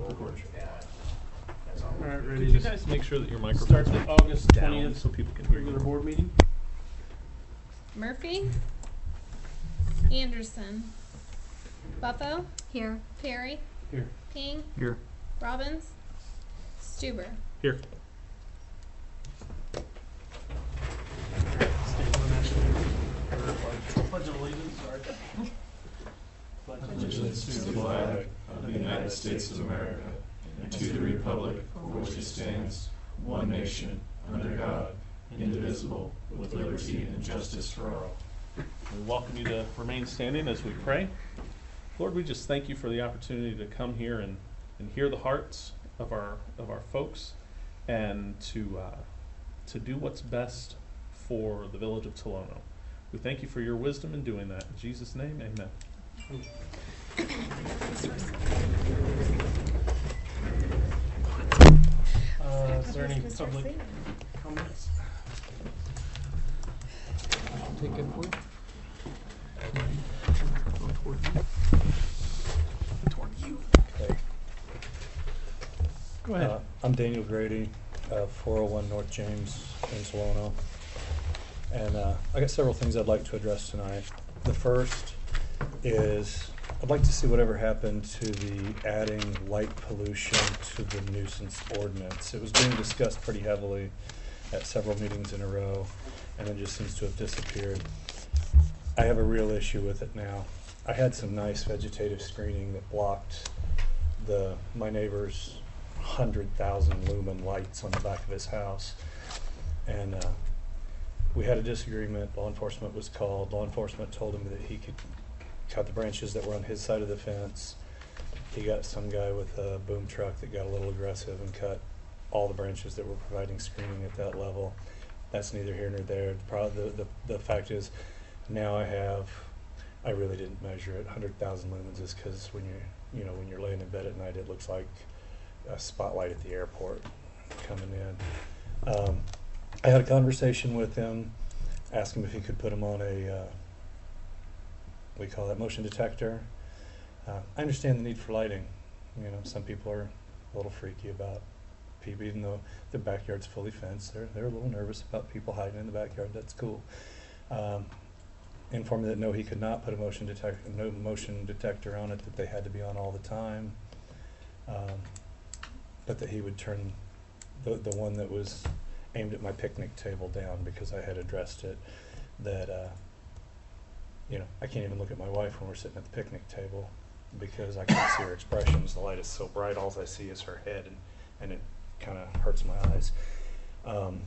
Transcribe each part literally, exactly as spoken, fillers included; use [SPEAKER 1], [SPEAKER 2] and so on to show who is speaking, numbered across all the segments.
[SPEAKER 1] All right, ready
[SPEAKER 2] Could you
[SPEAKER 1] to
[SPEAKER 2] guys make sure that your microphones
[SPEAKER 1] start
[SPEAKER 2] are
[SPEAKER 1] the August
[SPEAKER 2] down
[SPEAKER 1] twentieth
[SPEAKER 2] so people can hear
[SPEAKER 1] regular
[SPEAKER 2] you?
[SPEAKER 1] board meeting?
[SPEAKER 3] Murphy, Anderson, Buffo,
[SPEAKER 4] Here.
[SPEAKER 3] Perry,
[SPEAKER 1] Here.
[SPEAKER 3] King,
[SPEAKER 2] Here.
[SPEAKER 3] Robbins, Stuber.
[SPEAKER 2] Here.
[SPEAKER 1] Stand for the national anthem. Or pledge- Pledge of allegiance, sorry. Pledge of
[SPEAKER 5] Allegiance to the flag of the United States of America and to the republic for which it stands, one nation, under God, indivisible, with liberty and justice for all.
[SPEAKER 2] We welcome you to remain standing as we pray. Lord, we just thank you for the opportunity to come here and, and hear the hearts of our of our folks and to uh, to do what's best for the village of Tolono. We thank you for your wisdom in doing that. In Jesus' name, amen.
[SPEAKER 1] Uh, is there any public comments?
[SPEAKER 6] Take it for you.
[SPEAKER 2] Go ahead.
[SPEAKER 6] Uh, I'm Daniel Grady, uh, four oh one North James in Tolono. And uh, I got several things I'd like to address tonight. The first is I'd like to see whatever happened to the adding light pollution to the nuisance ordinance. It was being discussed pretty heavily at several meetings in a row, and it just seems to have disappeared. I have a real issue with it now. I had some nice vegetative screening that blocked the my neighbor's hundred thousand lumen lights on the back of his house, and uh, we had a disagreement. Law enforcement was called. Law enforcement told him that he could cut the branches that were on his side of the fence. He got some guy with a boom truck that got a little aggressive and cut all the branches that were providing screening at that level. That's neither here nor there. The, pro- the, the, the fact is, now I have, I really didn't measure it. one hundred thousand lumens is because when you're, you know, when you're laying in bed at night, it looks like a spotlight at the airport coming in. Um, I had a conversation with him, asked him if he could put him on a, uh, we call that motion detector. Uh, I understand the need for lighting. You know, some people are a little freaky about people, even though their backyard's fully fenced. They're they're a little nervous about people hiding in the backyard. That's cool. Um, informed me that no, he could not put a motion detector, no motion detector on it. That they had to be on all the time. Um, but that he would turn the the one that was aimed at my picnic table down because I had addressed it. That uh, you know, I can't even look at my wife when we're sitting at the picnic table because I can't see her expressions. The light is so bright, all I see is her head, and, and it kind of hurts my eyes. Um,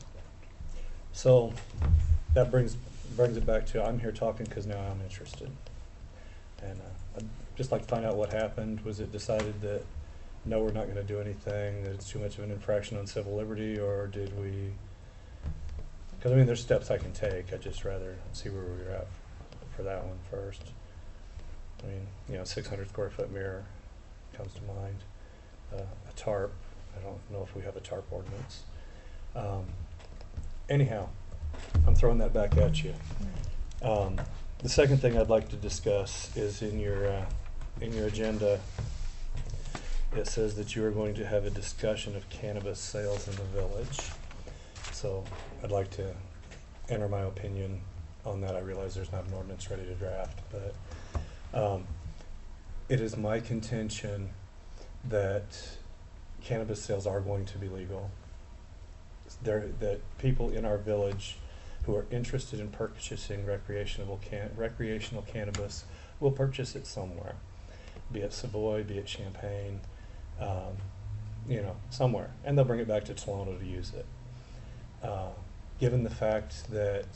[SPEAKER 6] so that brings brings it back to I'm here talking because now I'm interested. And uh, I'd just like to find out what happened. Was it decided that no, we're not going to do anything, that it's too much of an infraction on civil liberty, or did we? Because I mean, there's steps I can take. I'd just rather see where we're at for that one first. I mean, you know, six hundred square foot mirror comes to mind. Uh, a tarp. I don't know if we have a tarp ordinance. Um, anyhow, I'm throwing that back at you. Um, the second thing I'd like to discuss is in your uh, in your agenda. It says that you are going to have a discussion of cannabis sales in the village. So I'd like to enter my opinion on that. I realize there's not an ordinance ready to draft, but um, it is my contention that cannabis sales are going to be legal. There, that people in our village who are interested in purchasing recreational can recreational cannabis will purchase it somewhere, be it Savoy, be it Champaign, um, you know, somewhere, and they'll bring it back to Tolono to use it. Uh, given the fact that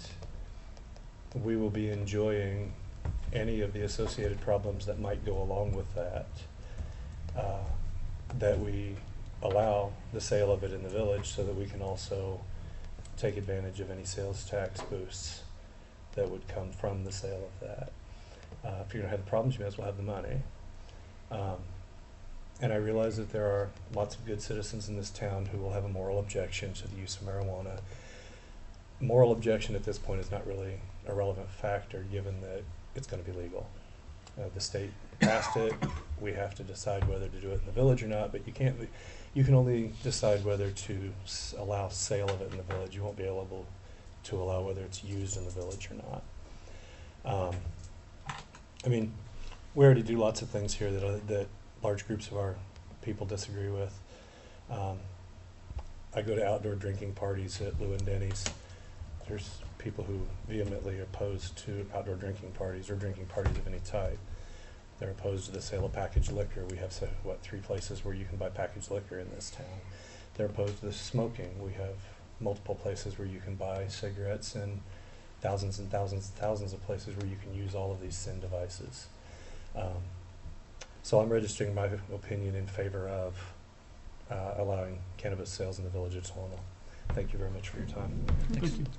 [SPEAKER 6] we will be enjoying any of the associated problems that might go along with that, uh, that we allow the sale of it in the village so that we can also take advantage of any sales tax boosts that would come from the sale of that. Uh, if you're going to have the problems, you may as well have the money. Um, and I realize that there are lots of good citizens in this town who will have a moral objection to the use of marijuana. Moral objection at this point is not really a relevant factor given that it's going to be legal. Uh, the state passed it, we have to decide whether to do it in the village or not, but you can't, you can only decide whether to s- allow sale of it in the village. You won't be able to allow whether it's used in the village or not. Um, I mean, we already do lots of things here that, uh, that large groups of our people disagree with. Um, I go to outdoor drinking parties at Lou and Denny's. There's people who vehemently oppose to outdoor drinking parties or drinking parties of any type. They're opposed to the sale of packaged liquor. We have, so, what, three places where you can buy packaged liquor in this town. They're opposed to the smoking. We have multiple places where you can buy cigarettes and thousands and thousands and thousands of places where you can use all of these sin devices. Um, so I'm registering my opinion in favor of uh, allowing cannabis sales in the village of Tolono. Thank you very much for your time.
[SPEAKER 1] Thank you.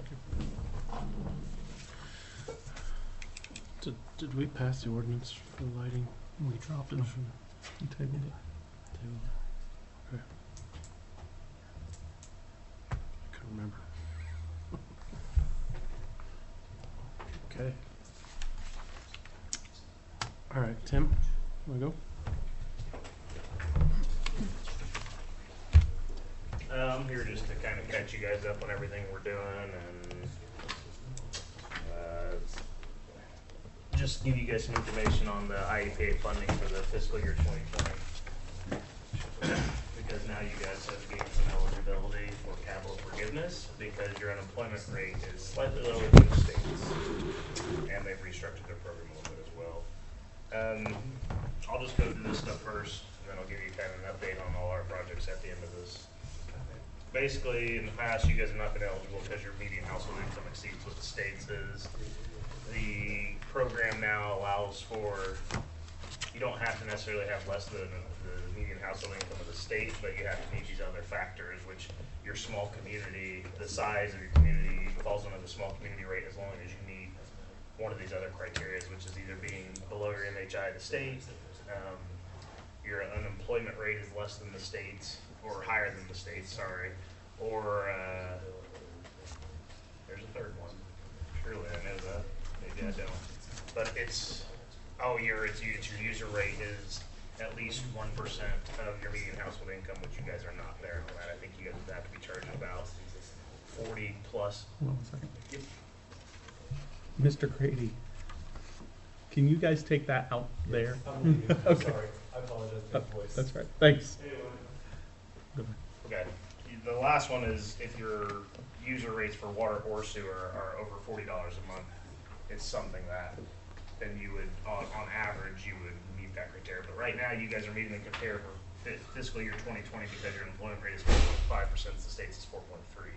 [SPEAKER 1] Did, did we pass the ordinance for the lighting? We dropped it. We tabled it. Tabled it. Okay. I couldn't remember. Okay. All right, Tim, you wanna go?
[SPEAKER 4] Uh, I'm here just to kind of catch you guys up on everything we're doing and uh, just give you guys some information on the I E P A funding for the fiscal year twenty twenty. Because now you guys have gained some eligibility for capital forgiveness because your unemployment rate is slightly lower than the states. And they've restructured their program a little bit as well. Um, I'll just go through this stuff first, and then I'll give you kind of an update on all our projects at the end of this. Basically, in the past, you guys have not been eligible because your median household income exceeds what the state's is. The program now allows for, you don't have to necessarily have less than the median household income of the state, but you have to meet these other factors, which your small community, the size of your community falls under the small community rate as long as you meet one of these other criteria, which is either being below your M H I of the state, um, your unemployment rate is less than the state's, or higher than the state, sorry, or uh, there's a third one. Surely I know that. Maybe I don't. But it's oh, your it's, it's your user rate is at least one percent of your median household income, which you guys are not there on that. I think you guys would have to be charging about forty plus.
[SPEAKER 2] Hold on a second.
[SPEAKER 4] Yep.
[SPEAKER 2] Mister Grady, can you guys take that out there? Okay.
[SPEAKER 6] Sorry, I apologize for
[SPEAKER 2] Oh,
[SPEAKER 6] the voice.
[SPEAKER 2] that's right. Thanks.
[SPEAKER 4] Okay. The last one is if your user rates for water or sewer are over forty dollars a month, it's something that then you would, on, on average, you would meet that criteria. But right now, you guys are meeting the criteria for fiscal year twenty twenty because your employment rate is four point five percent, the state's is four point three.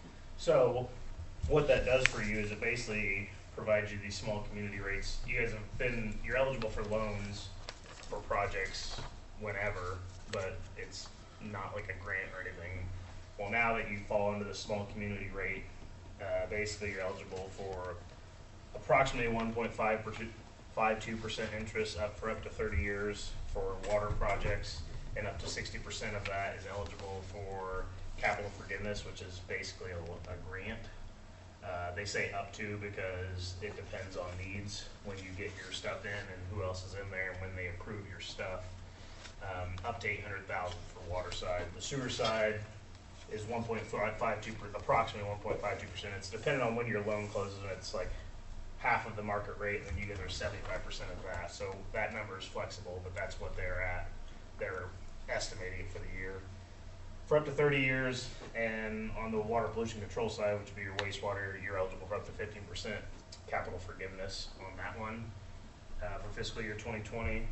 [SPEAKER 4] So what that does for you is it basically provides you these small community rates. You guys have been, you're eligible for loans for projects whenever, but it's not like a grant or anything. Well, now that you fall under the small community rate, uh, basically you're eligible for approximately one point five two percent interest up for up to thirty years for water projects, and up to sixty percent of that is eligible for capital forgiveness, which is basically a, a grant. Uh, they say up to because it depends on needs when you get your stuff in and who else is in there and when they approve your stuff. Um, up to eight hundred thousand for water side. The sewer side is one point five two, approximately one point five two percent. It's dependent on when your loan closes, and it's like half of the market rate, and then you guys are seventy-five percent of that. So that number is flexible, but that's what they're at. They're estimating for the year. For up to thirty years, and on the water pollution control side, which would be your wastewater, you're eligible for up to fifteen percent capital forgiveness on that one uh, for fiscal year twenty twenty.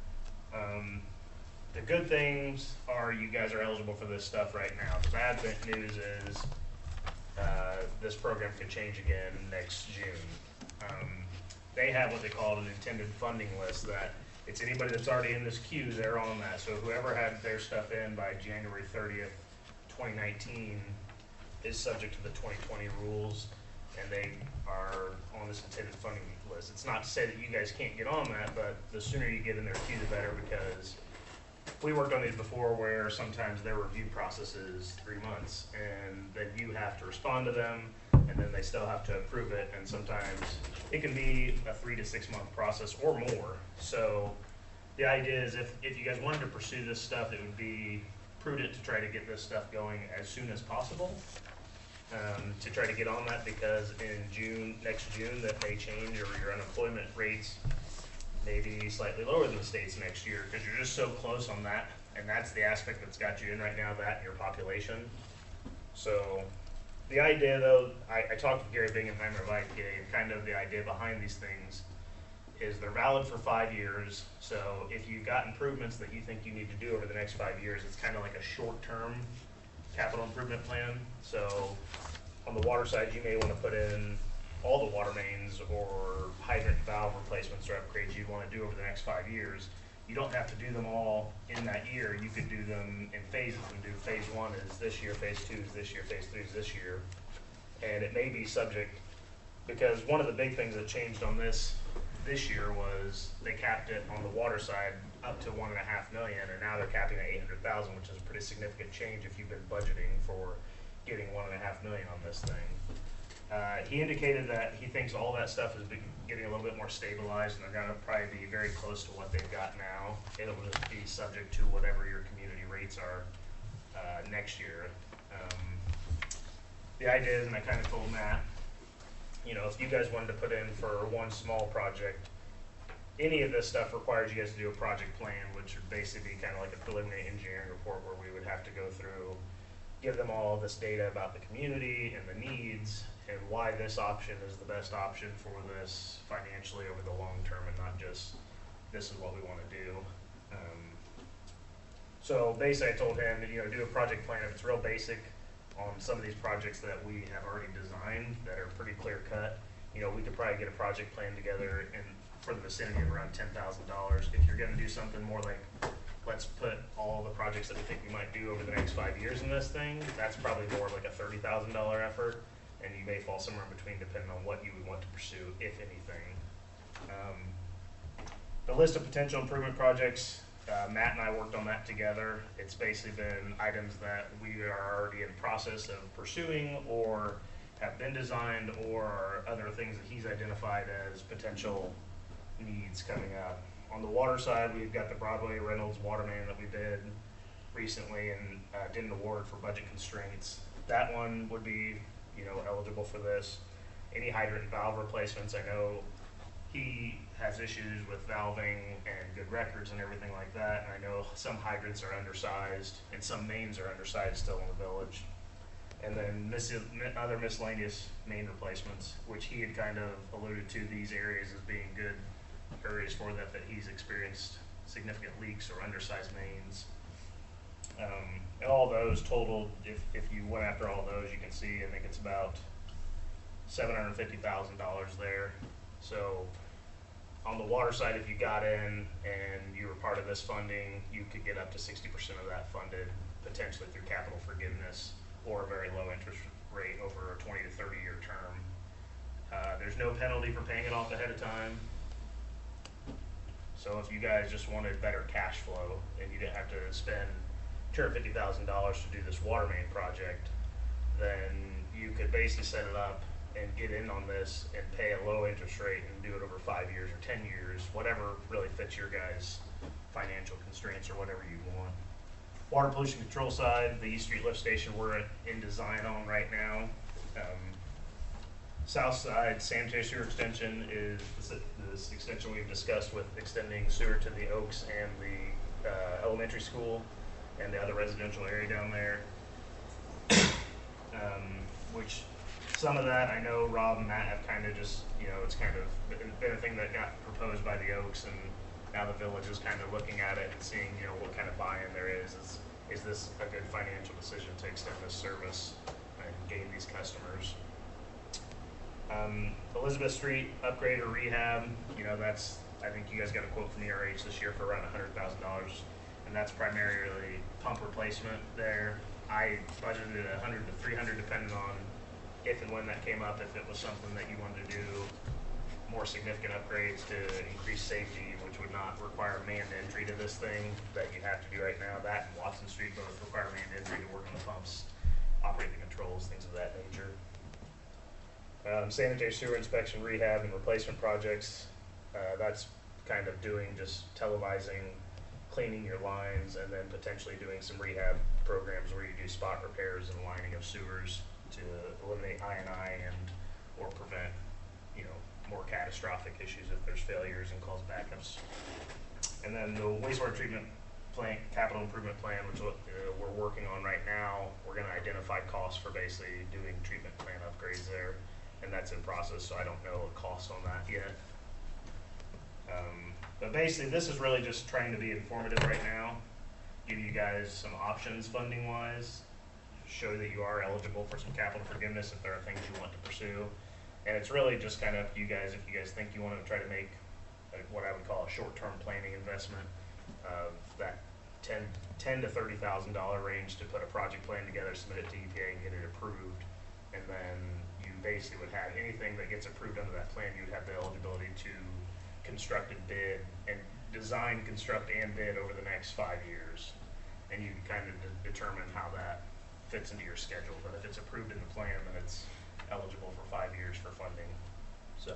[SPEAKER 4] Um, The good things are you guys are eligible for this stuff right now. The bad news is uh, this program could change again next June. Um, they have what they call an intended funding list that it's anybody that's already in this queue, they're on that. So whoever had their stuff in by January thirtieth, twenty nineteen is subject to the twenty twenty rules, and they are on this intended funding list. It's not to say that you guys can't get on that, but the sooner you get in their queue, the better, because we worked on these before where sometimes their review process is three months and then you have to respond to them and then they still have to approve it, and sometimes it can be a three to six month process or more. So the idea is if, if you guys wanted to pursue this stuff, it would be prudent to try to get this stuff going as soon as possible. Um, to try to get on that, because in June, next June, that may change, or your unemployment rates may be slightly lower than the state's next year, because you're just so close on that, and that's the aspect that's got you in right now, that and your population. So, the idea though, I, I talked to Gary Bingenheimer, like, uh, kind of the idea behind these things is they're valid for five years, so if you've got improvements that you think you need to do over the next five years, it's kind of like a short-term capital improvement plan. So on the water side, you may want to put in all the water mains or hydrant valve replacements or upgrades you want to do over the next five years. You don't have to do them all in that year. You could do them in phases and do phase one is this year, phase two is this year, phase three is this year. And it may be subject, because one of the big things that changed on this this year was they capped it on the water side up to one and a half million, and now they're capping at eight hundred thousand, which is a pretty significant change if you've been budgeting for getting one and a half million on this thing. Uh, he indicated that he thinks all that stuff is be getting a little bit more stabilized, and they're going to probably be very close to what they've got now. It'll just be subject to whatever your community rates are uh, next year. Um, the idea is, and I kind of told Matt, you know, if you guys wanted to put in for one small project, any of this stuff requires you guys to do a project plan, which would basically be kind of like a preliminary engineering report where we would have to go through, give them all this data about the community and the needs and why this option is the best option for this financially over the long term, and not just this is what we want to do. Um, so basically I told him that, you know, do a project plan if it's real basic on some of these projects that we have already designed that are pretty clear cut. You know, we could probably get a project plan together in for the vicinity of around ten thousand dollars. If you're gonna do something more like, let's put all the projects that we think we might do over the next five years in this thing, that's probably more like a thirty thousand dollar effort, and you may fall somewhere in between depending on what you would want to pursue, if anything. Um, the list of potential improvement projects, uh, Matt and I worked on that together. It's basically been items that we are already in process of pursuing or have been designed, or are other things that he's identified as potential needs coming up. On the water side, we've got the Broadway Reynolds water main that we did recently and uh, didn't award for budget constraints. That one would be, you know, eligible for this. Any hydrant and valve replacements, I know he has issues with valving and good records and everything like that, and I know some hydrants are undersized and some mains are undersized still in the village. And then mis other miscellaneous main replacements, which he had kind of alluded to these areas as being good areas for that, that he's experienced significant leaks or undersized mains. Um, and all those totaled, if, if you went after all those, you can see, I think it's about seven hundred fifty thousand dollars there. So on the water side, if you got in and you were part of this funding, you could get up to sixty percent of that funded, potentially through capital forgiveness or a very low interest rate over a twenty to thirty year term. Uh, there's no penalty for paying it off ahead of time. So if you guys just wanted better cash flow and you didn't have to spend two hundred fifty thousand dollars to do this water main project, then you could basically set it up and get in on this and pay a low interest rate and do it over five years or ten years, whatever really fits your guys' financial constraints or whatever you want. Water pollution control side, the East Street lift station we're in design on right now. Um, South side sanitary sewer extension is this, this extension we've discussed with extending sewer to the Oaks and the uh, elementary school and the other residential area down there. Um, which some of that I know Rob and Matt have kind of just, you know, it's kind of been a thing that got proposed by the Oaks, and now the village is kind of looking at it and seeing, you know, what kind of buy-in there is. Is, is this a good financial decision to extend this service and gain these customers? Um, Elizabeth Street upgrade or rehab, you know, that's, I think you guys got a quote from E R H this year for around one hundred thousand dollars, and that's primarily pump replacement there. I budgeted one hundred to three hundred depending on if and when that came up, if it was something that you wanted to do more significant upgrades to increase safety, which would not require manned entry to this thing that you have to do right now. That and Watson Street both require manned entry to work on the pumps, operate the controls, things of that nature. Um, sanitary sewer inspection, rehab, and replacement projects, uh, that's kind of doing just televising, cleaning your lines, and then potentially doing some rehab programs where you do spot repairs and lining of sewers to eliminate I and I and or prevent, you know, more catastrophic issues if there's failures and cause backups. And then the wastewater treatment plant capital improvement plan, which uh, we're working on right now, we're going to identify costs for basically doing treatment plant upgrades there, and that's in process, so I don't know a cost on that yet. Um, but basically, this is really just trying to be informative right now, give you guys some options funding wise, show that you are eligible for some capital forgiveness if there are things you want to pursue. And it's really just kind of you guys, if you guys think you want to try to make a, what I would call a short-term planning investment of that ten, ten to thirty thousand dollar range to put a project plan together, submit it to E P A, and get it approved. And then you basically would have anything that gets approved under that plan, you would have the eligibility to construct and bid and design, construct, and bid over the next five years. And you kind of de determine how that fits into your schedule. But if it's approved in the plan, then it's eligible for five years for funding. So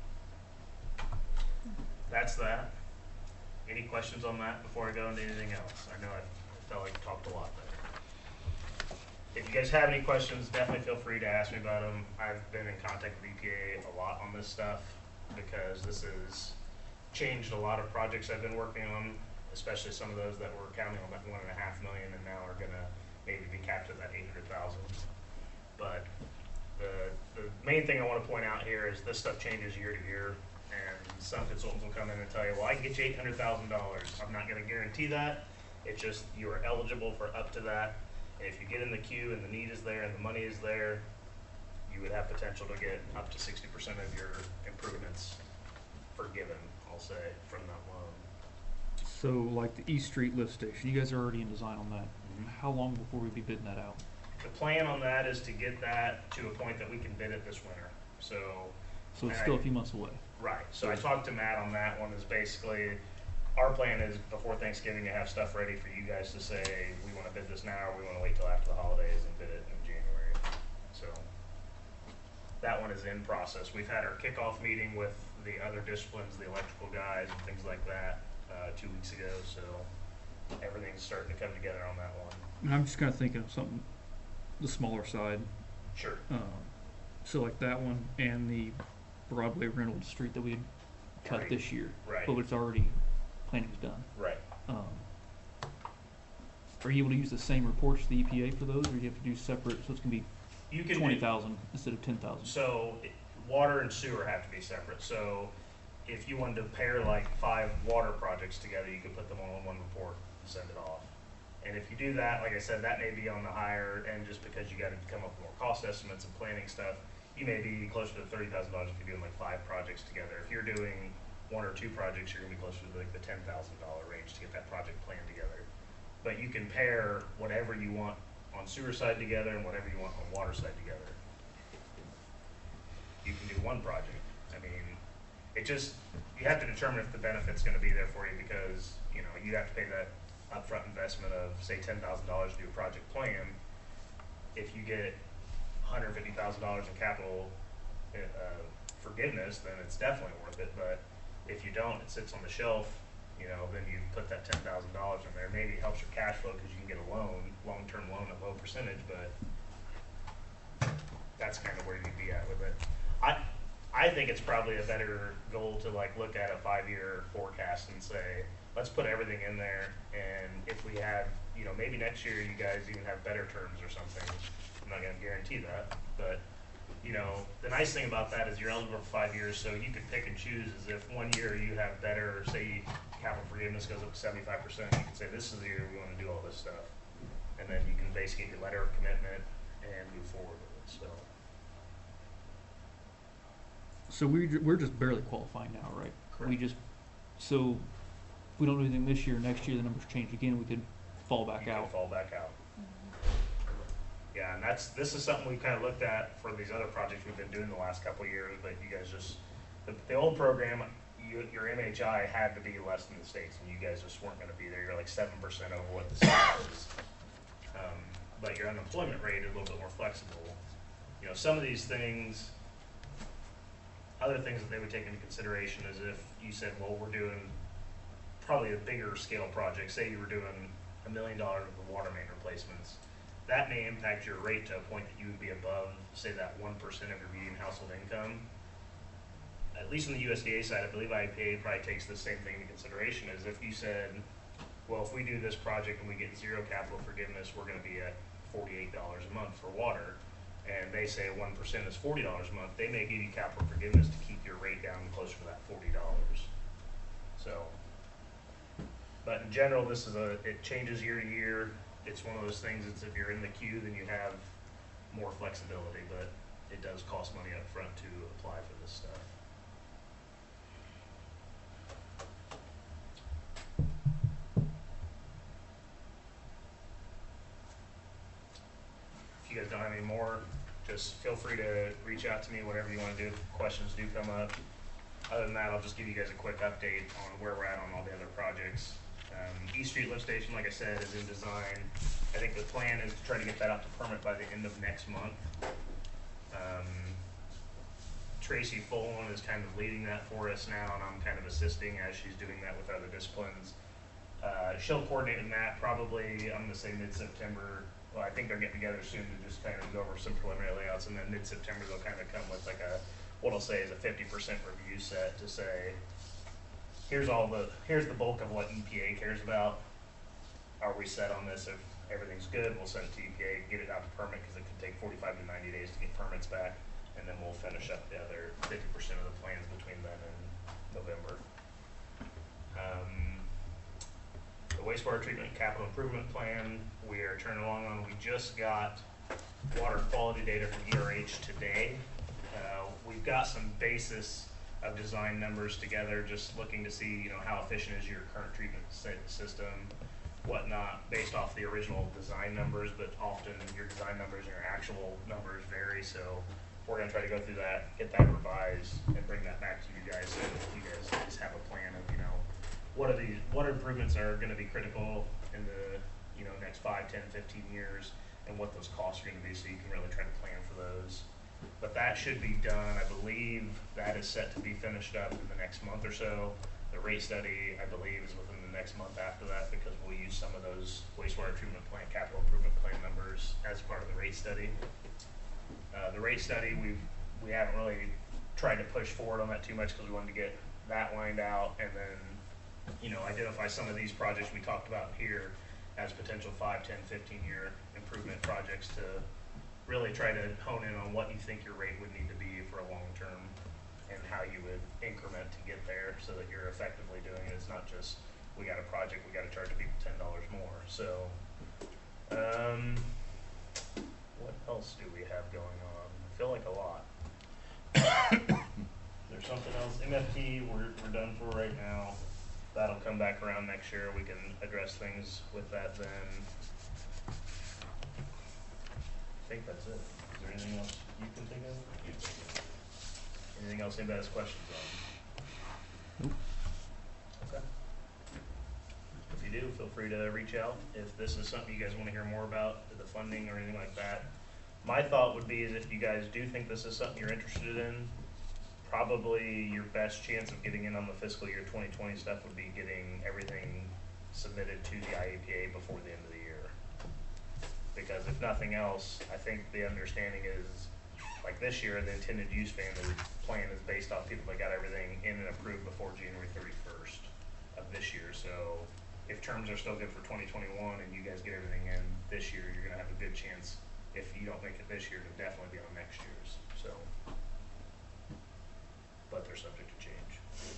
[SPEAKER 4] that's that. Any questions on that before I go into anything else? I know I felt like I talked a lot there. If you guys have any questions, definitely feel free to ask me about them. I've been in contact with E P A a lot on this stuff because this has changed a lot of projects I've been working on, especially some of those that were counting on that one and a half million and now are gonna maybe be capped at that eight hundred thousand. But the, the main thing I want to point out here is this stuff changes year to year, and some consultants will come in and tell you, well, I can get you eight hundred thousand dollars. I'm not going to guarantee that. It's just you are eligible for up to that. And if you get in the queue and the need is there and the money is there, you would have potential to get up to sixty percent of your improvements forgiven, I'll say, from that loan.
[SPEAKER 7] So like the East Street lift station, you guys are already in design on that. Mm-hmm. How long before we'd be bidding that out?
[SPEAKER 4] The plan on that is to get that to a point that we can bid it this winter. So,
[SPEAKER 7] so it's still
[SPEAKER 4] I,
[SPEAKER 7] a few months away.
[SPEAKER 4] Right. So I talked to Matt on that one. Is basically our plan is before Thanksgiving to have stuff ready for you guys to say we want to bid this now, or we want to wait till after the holidays and bid it in January. So that one is in process. We've had our kickoff meeting with the other disciplines, the electrical guys and things like that, uh, two weeks ago. So everything's starting to come together on that one.
[SPEAKER 7] And I'm just kind of thinking of something, the smaller side.
[SPEAKER 4] Sure.
[SPEAKER 7] Um, so like that one and the Broadway Reynolds Street that we had cut
[SPEAKER 4] Right.
[SPEAKER 7] this year.
[SPEAKER 4] Right.
[SPEAKER 7] But it's already, planning's done.
[SPEAKER 4] Right.
[SPEAKER 7] Um, are you able to use the same reports to the E P A for those, or do you have to do separate, so it's gonna be
[SPEAKER 4] You can
[SPEAKER 7] twenty
[SPEAKER 4] do,
[SPEAKER 7] thousand instead of ten thousand?
[SPEAKER 4] so it- water and sewer have to be separate. So if you wanted to pair like five water projects together, you could put them all in one report and send it off. And if you do that, like I said, that may be on the higher end just because you got to come up with more cost estimates and planning stuff. You may be closer to thirty thousand dollars if you're doing like five projects together. If you're doing one or two projects, you're gonna be closer to like the ten thousand dollar range to get that project plan together. But you can pair whatever you want on sewer side together and whatever you want on water side together. You can do one project. I mean, it just, you have to determine if the benefit's gonna be there for you because, you know, you have to pay that upfront investment of say ten thousand dollars to do a project plan. If you get one hundred fifty thousand dollars in capital uh, forgiveness, then it's definitely worth it. But if you don't, it sits on the shelf, you know, then you put that ten thousand dollars in there. Maybe it helps your cash flow because you can get a loan, long-term loan at low percentage, but that's kind of where you'd be at with it. I, I think it's probably a better goal to like look at a five-year forecast and say, let's put everything in there, and if we have, you know, maybe next year you guys even have better terms or something. I'm not gonna guarantee that, but, you know, the nice thing about that is you're eligible for five years, so you could pick and choose as if one year you have better, say, capital forgiveness goes up to seventy-five percent, you can say, this is the year we wanna do all this stuff. And then you can basically get your letter of commitment and move forward with it, so.
[SPEAKER 7] So we, ju- we're just barely qualifying now, right? We
[SPEAKER 4] Correct.
[SPEAKER 7] just, so if we don't do anything this year, next year the numbers change again, we could fall back
[SPEAKER 4] You can
[SPEAKER 7] out.
[SPEAKER 4] fall back out. Yeah, and that's, this is something we kind of looked at for these other projects we've been doing the last couple of years, but you guys just, the, the old program, you, your M H I had to be less than the states, and you guys just weren't gonna be there, you're like seven percent over what the state is. Um, but your unemployment rate is a little bit more flexible. You know, some of these things, other things that they would take into consideration is if you said, well, we're doing probably a bigger scale project, say you were doing a million dollars of water main replacements, that may impact your rate to a point that you would be above, say, that one percent of your median household income. At least on the U S D A side, I believe I P A probably takes the same thing into consideration, as if you said, well, if we do this project and we get zero capital forgiveness, we're gonna be at forty-eight dollars a month for water, and they say one percent is forty dollars a month, they may give you capital forgiveness to keep your rate down closer to that forty dollars. So, but in general, this is a, it changes year to year. It's one of those things, it's if you're in the queue, then you have more flexibility, but it does cost money up front to apply for this stuff. If you guys don't have any more, just feel free to reach out to me, whatever you want to do. If questions do come up. Other than that, I'll just give you guys a quick update on where we're at on all the other projects. Um, East Street Lift Station, like I said, is in design. I think the plan is to try to get that out to permit by the end of next month. Um, Tracy Follin is kind of leading that for us now, and I'm kind of assisting as she's doing that with other disciplines. Uh, she'll coordinate with Matt probably, I'm going to say mid-September. Well, I think they're getting together soon to just kind of go over some preliminary layouts, and then mid-September they'll kind of come with like a, what I'll say is a fifty percent review set to say, here's all the, here's the bulk of what E P A cares about. Are we set on this? If everything's good, we'll send it to E P A, get it out to permit, because it can take forty-five to ninety days to get permits back, and then we'll finish up the other fifty percent of the plans between then and November. Um, the wastewater treatment capital improvement plan, we are turning along on. We just got water quality data from E R H today. Uh, we've got some basis of design numbers together, just looking to see, you know, how efficient is your current treatment system, whatnot, based off the original design numbers, but often your design numbers and your actual numbers vary, so we're gonna try to go through that, get that revised, and bring that back to you guys, so you guys just have a plan of, you know, what are these, what improvements are gonna be critical in the, you know, next five, ten, fifteen years, and what those costs are gonna be, so you can really try to plan for those. But that should be done. I believe that is set to be finished up in the next month or so. The rate study, I believe, is within the next month after that, because we'll use some of those wastewater treatment plant, capital improvement plan numbers as part of the rate study. Uh, the rate study, we've, we haven't really tried to push forward on that too much, because we wanted to get that lined out, and then, you know, identify some of these projects we talked about here as potential five, ten, fifteen year improvement projects to really try to hone in on what you think your rate would need to be for a long term, and how you would increment to get there, so that you're effectively doing it. It's not just, we got a project, we got to charge people ten dollars more. So, um, what else do we have going on? I feel like a lot. There's something else. M F T, we're, we're done for right now. That'll come back around next year. We can address things with that then. I think that's it. Is there anything else you can think of? Anything else anybody has questions on?
[SPEAKER 1] Nope.
[SPEAKER 4] Okay. If you do, feel free to reach out. If this is something you guys want to hear more about, the funding or anything like that. My thought would be is if you guys do think this is something you're interested in, probably your best chance of getting in on the fiscal year twenty twenty stuff would be getting everything submitted to the I A P A before the end of the year. Because if nothing else, I think the understanding is, like this year, the intended use family plan is based off people that got everything in and approved before January thirty-first of this year. So if terms are still good for twenty twenty-one and you guys get everything in this year, you're gonna have a good chance, if you don't make it this year, to definitely be on next year's. So, but they're subject to change.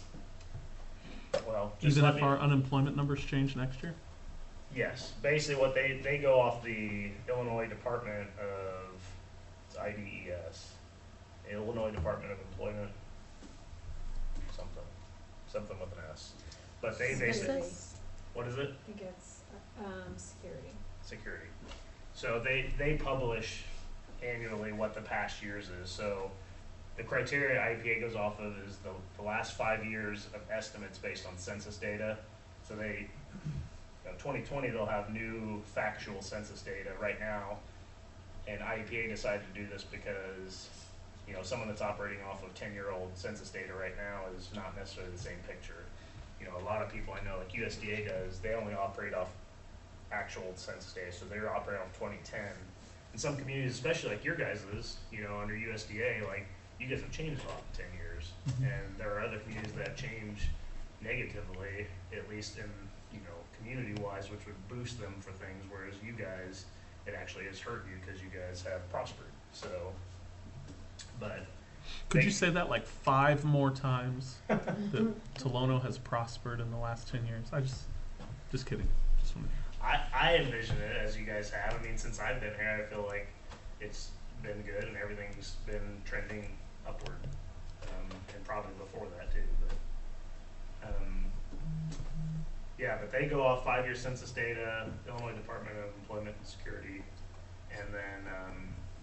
[SPEAKER 4] Well, just
[SPEAKER 1] Even
[SPEAKER 4] let
[SPEAKER 1] if
[SPEAKER 4] me-
[SPEAKER 1] our unemployment numbers change next year?
[SPEAKER 4] Yes, basically what they, they go off the Illinois Department of, it's I D E S, Illinois Department of Employment, something, something with an S. But they basically, what is it?
[SPEAKER 8] I think it's, um, security.
[SPEAKER 4] Security. So they, they publish annually what the past year's is. So the criteria I E P A goes off of is the, the last five years of estimates based on census data. So they, you know, twenty twenty they'll have new factual census data right now, and I E P A decided to do this because, You know, someone that's operating off of ten-year-old census data right now is not necessarily the same picture. You know, a lot of people I know, like U S D A does, they only operate off actual census data, so they're operating off twenty ten. In some communities, especially like your guys's, you know, under U S D A, like, you guys have changed a lot in ten years. And there are other communities that have changed negatively, at least in, you know, community-wise, which would boost them for things, whereas you guys, it actually has hurt you because you guys have prospered. So, but
[SPEAKER 2] Could
[SPEAKER 4] they-
[SPEAKER 2] you say that like five more times that Tolono has prospered in the last ten years? I just, just kidding. Just wanted
[SPEAKER 4] I, I envision it as you guys have. I mean, since I've been here, I feel like it's been good and everything's been trending upward. Um, and probably before that too, but, um, yeah, but they go off five-year census data, Illinois Department of Employment and Security, and then, um,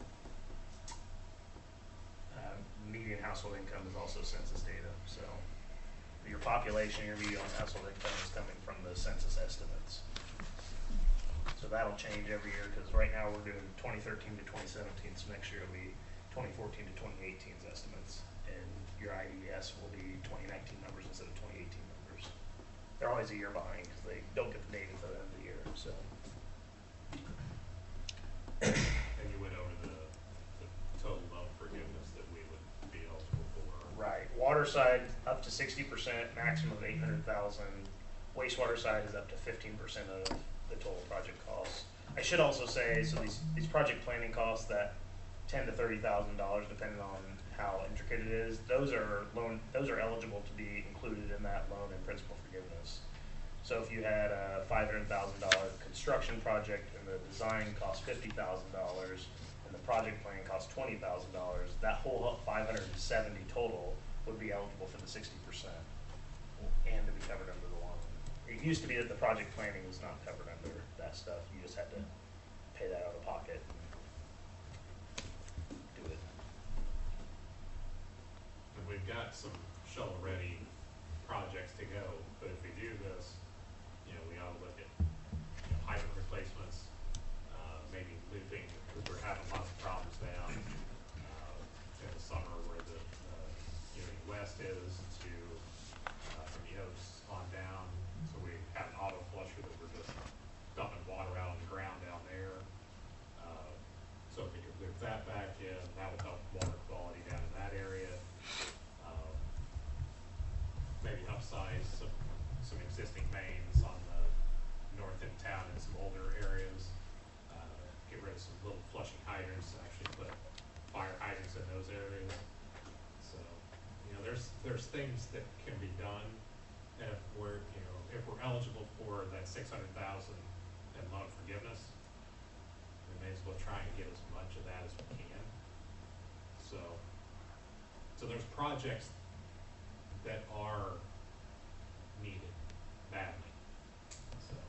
[SPEAKER 4] uh, median household income is also census data, so your population, your median household income is coming from the census estimates. So that'll change every year, because right now we're doing twenty thirteen to twenty seventeen, so next year will be twenty fourteen to twenty eighteen's estimates, and your I D S will be twenty nineteen numbers instead of twenty eighteen numbers. They're always a year behind, because they don't get the data for the end of the year, so.
[SPEAKER 9] And you went over the, the total loan forgiveness that we would be eligible for.
[SPEAKER 4] Right, water side up to sixty percent, maximum of eight hundred thousand. Wastewater side is up to fifteen percent of the total project costs. I should also say, so these, these project planning costs, that ten to thirty thousand dollars, depending on how intricate it is, those are loan, those are eligible to be included in that loan and principal forgiveness. So if you had a five hundred thousand dollar construction project and the design cost fifty thousand dollars and the project plan cost twenty thousand dollars, that whole five hundred seventy total would be eligible for the sixty percent and to be covered under the loan. It used to be that the project planning was not covered under that stuff. You just had to pay that out of pocket and do it.
[SPEAKER 9] And we've got some shovel-ready projects to go, but if we do this, you know, we ought to look at, you know, hydrant replacements, uh, maybe looping, because we're having lots of problems down, uh, in the summer where the, uh, Unity West is to, uh, from the Oaks on down. So we have an auto flusher that we're just dumping water out on the ground down there. Uh, so if we could loop that back in, that would help water quality down in that area. Um, maybe upsize some, some existing mains on the north end of town in some older areas. Uh, get rid of some little flushing hydrants, actually put fire hydrants in those areas. So, you know, there's, there's things that can be done. And if we're, you know, if we're eligible for that six hundred thousand in loan forgiveness, we may as well try and get as much of that as we can. So, so there's projects that are needed badly, so.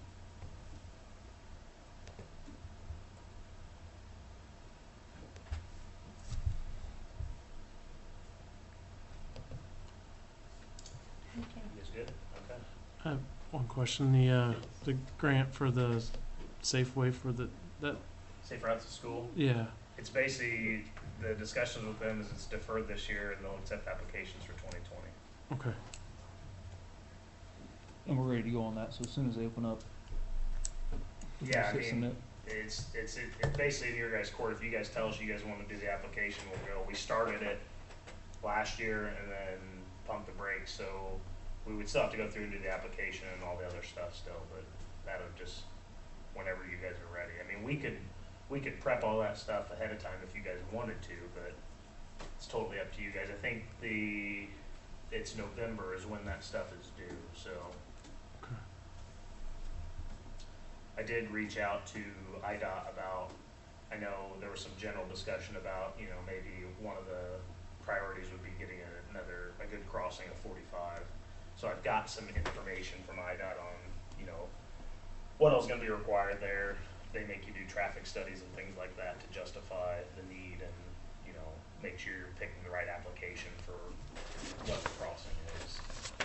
[SPEAKER 4] You guys good? Okay.
[SPEAKER 1] I have one question. The uh, the grant for the Safeway for the that
[SPEAKER 4] Safe routes to school.
[SPEAKER 1] yeah.
[SPEAKER 4] It's basically, the discussions with them is it's deferred this year and they'll accept applications for twenty twenty.
[SPEAKER 1] Okay.
[SPEAKER 7] And we're ready to go on that, so as soon as they open up. we can
[SPEAKER 4] Yeah, I
[SPEAKER 7] sit
[SPEAKER 4] mean,
[SPEAKER 7] submit.
[SPEAKER 4] It's, it's, it- it's basically in your guys' court. If you guys tell us you guys wanna do the application, we'll go. We started it last year and then pumped the brakes, so we would still have to go through and do the application and all the other stuff still, but that'll just, whenever you guys are ready. I mean, we could, we could prep all that stuff ahead of time if you guys wanted to, but it's totally up to you guys. I think the, it's November is when that stuff is due, so.
[SPEAKER 1] Okay.
[SPEAKER 4] I did reach out to I D O T about, I know there was some general discussion about, you know, maybe one of the priorities would be getting a- another, a good crossing of forty-five. So I've got some information from I D O T on, you know, what else is gonna be required there. They make you do traffic studies and things like that to justify the need and, you know, make sure you're picking the right application for what the crossing is.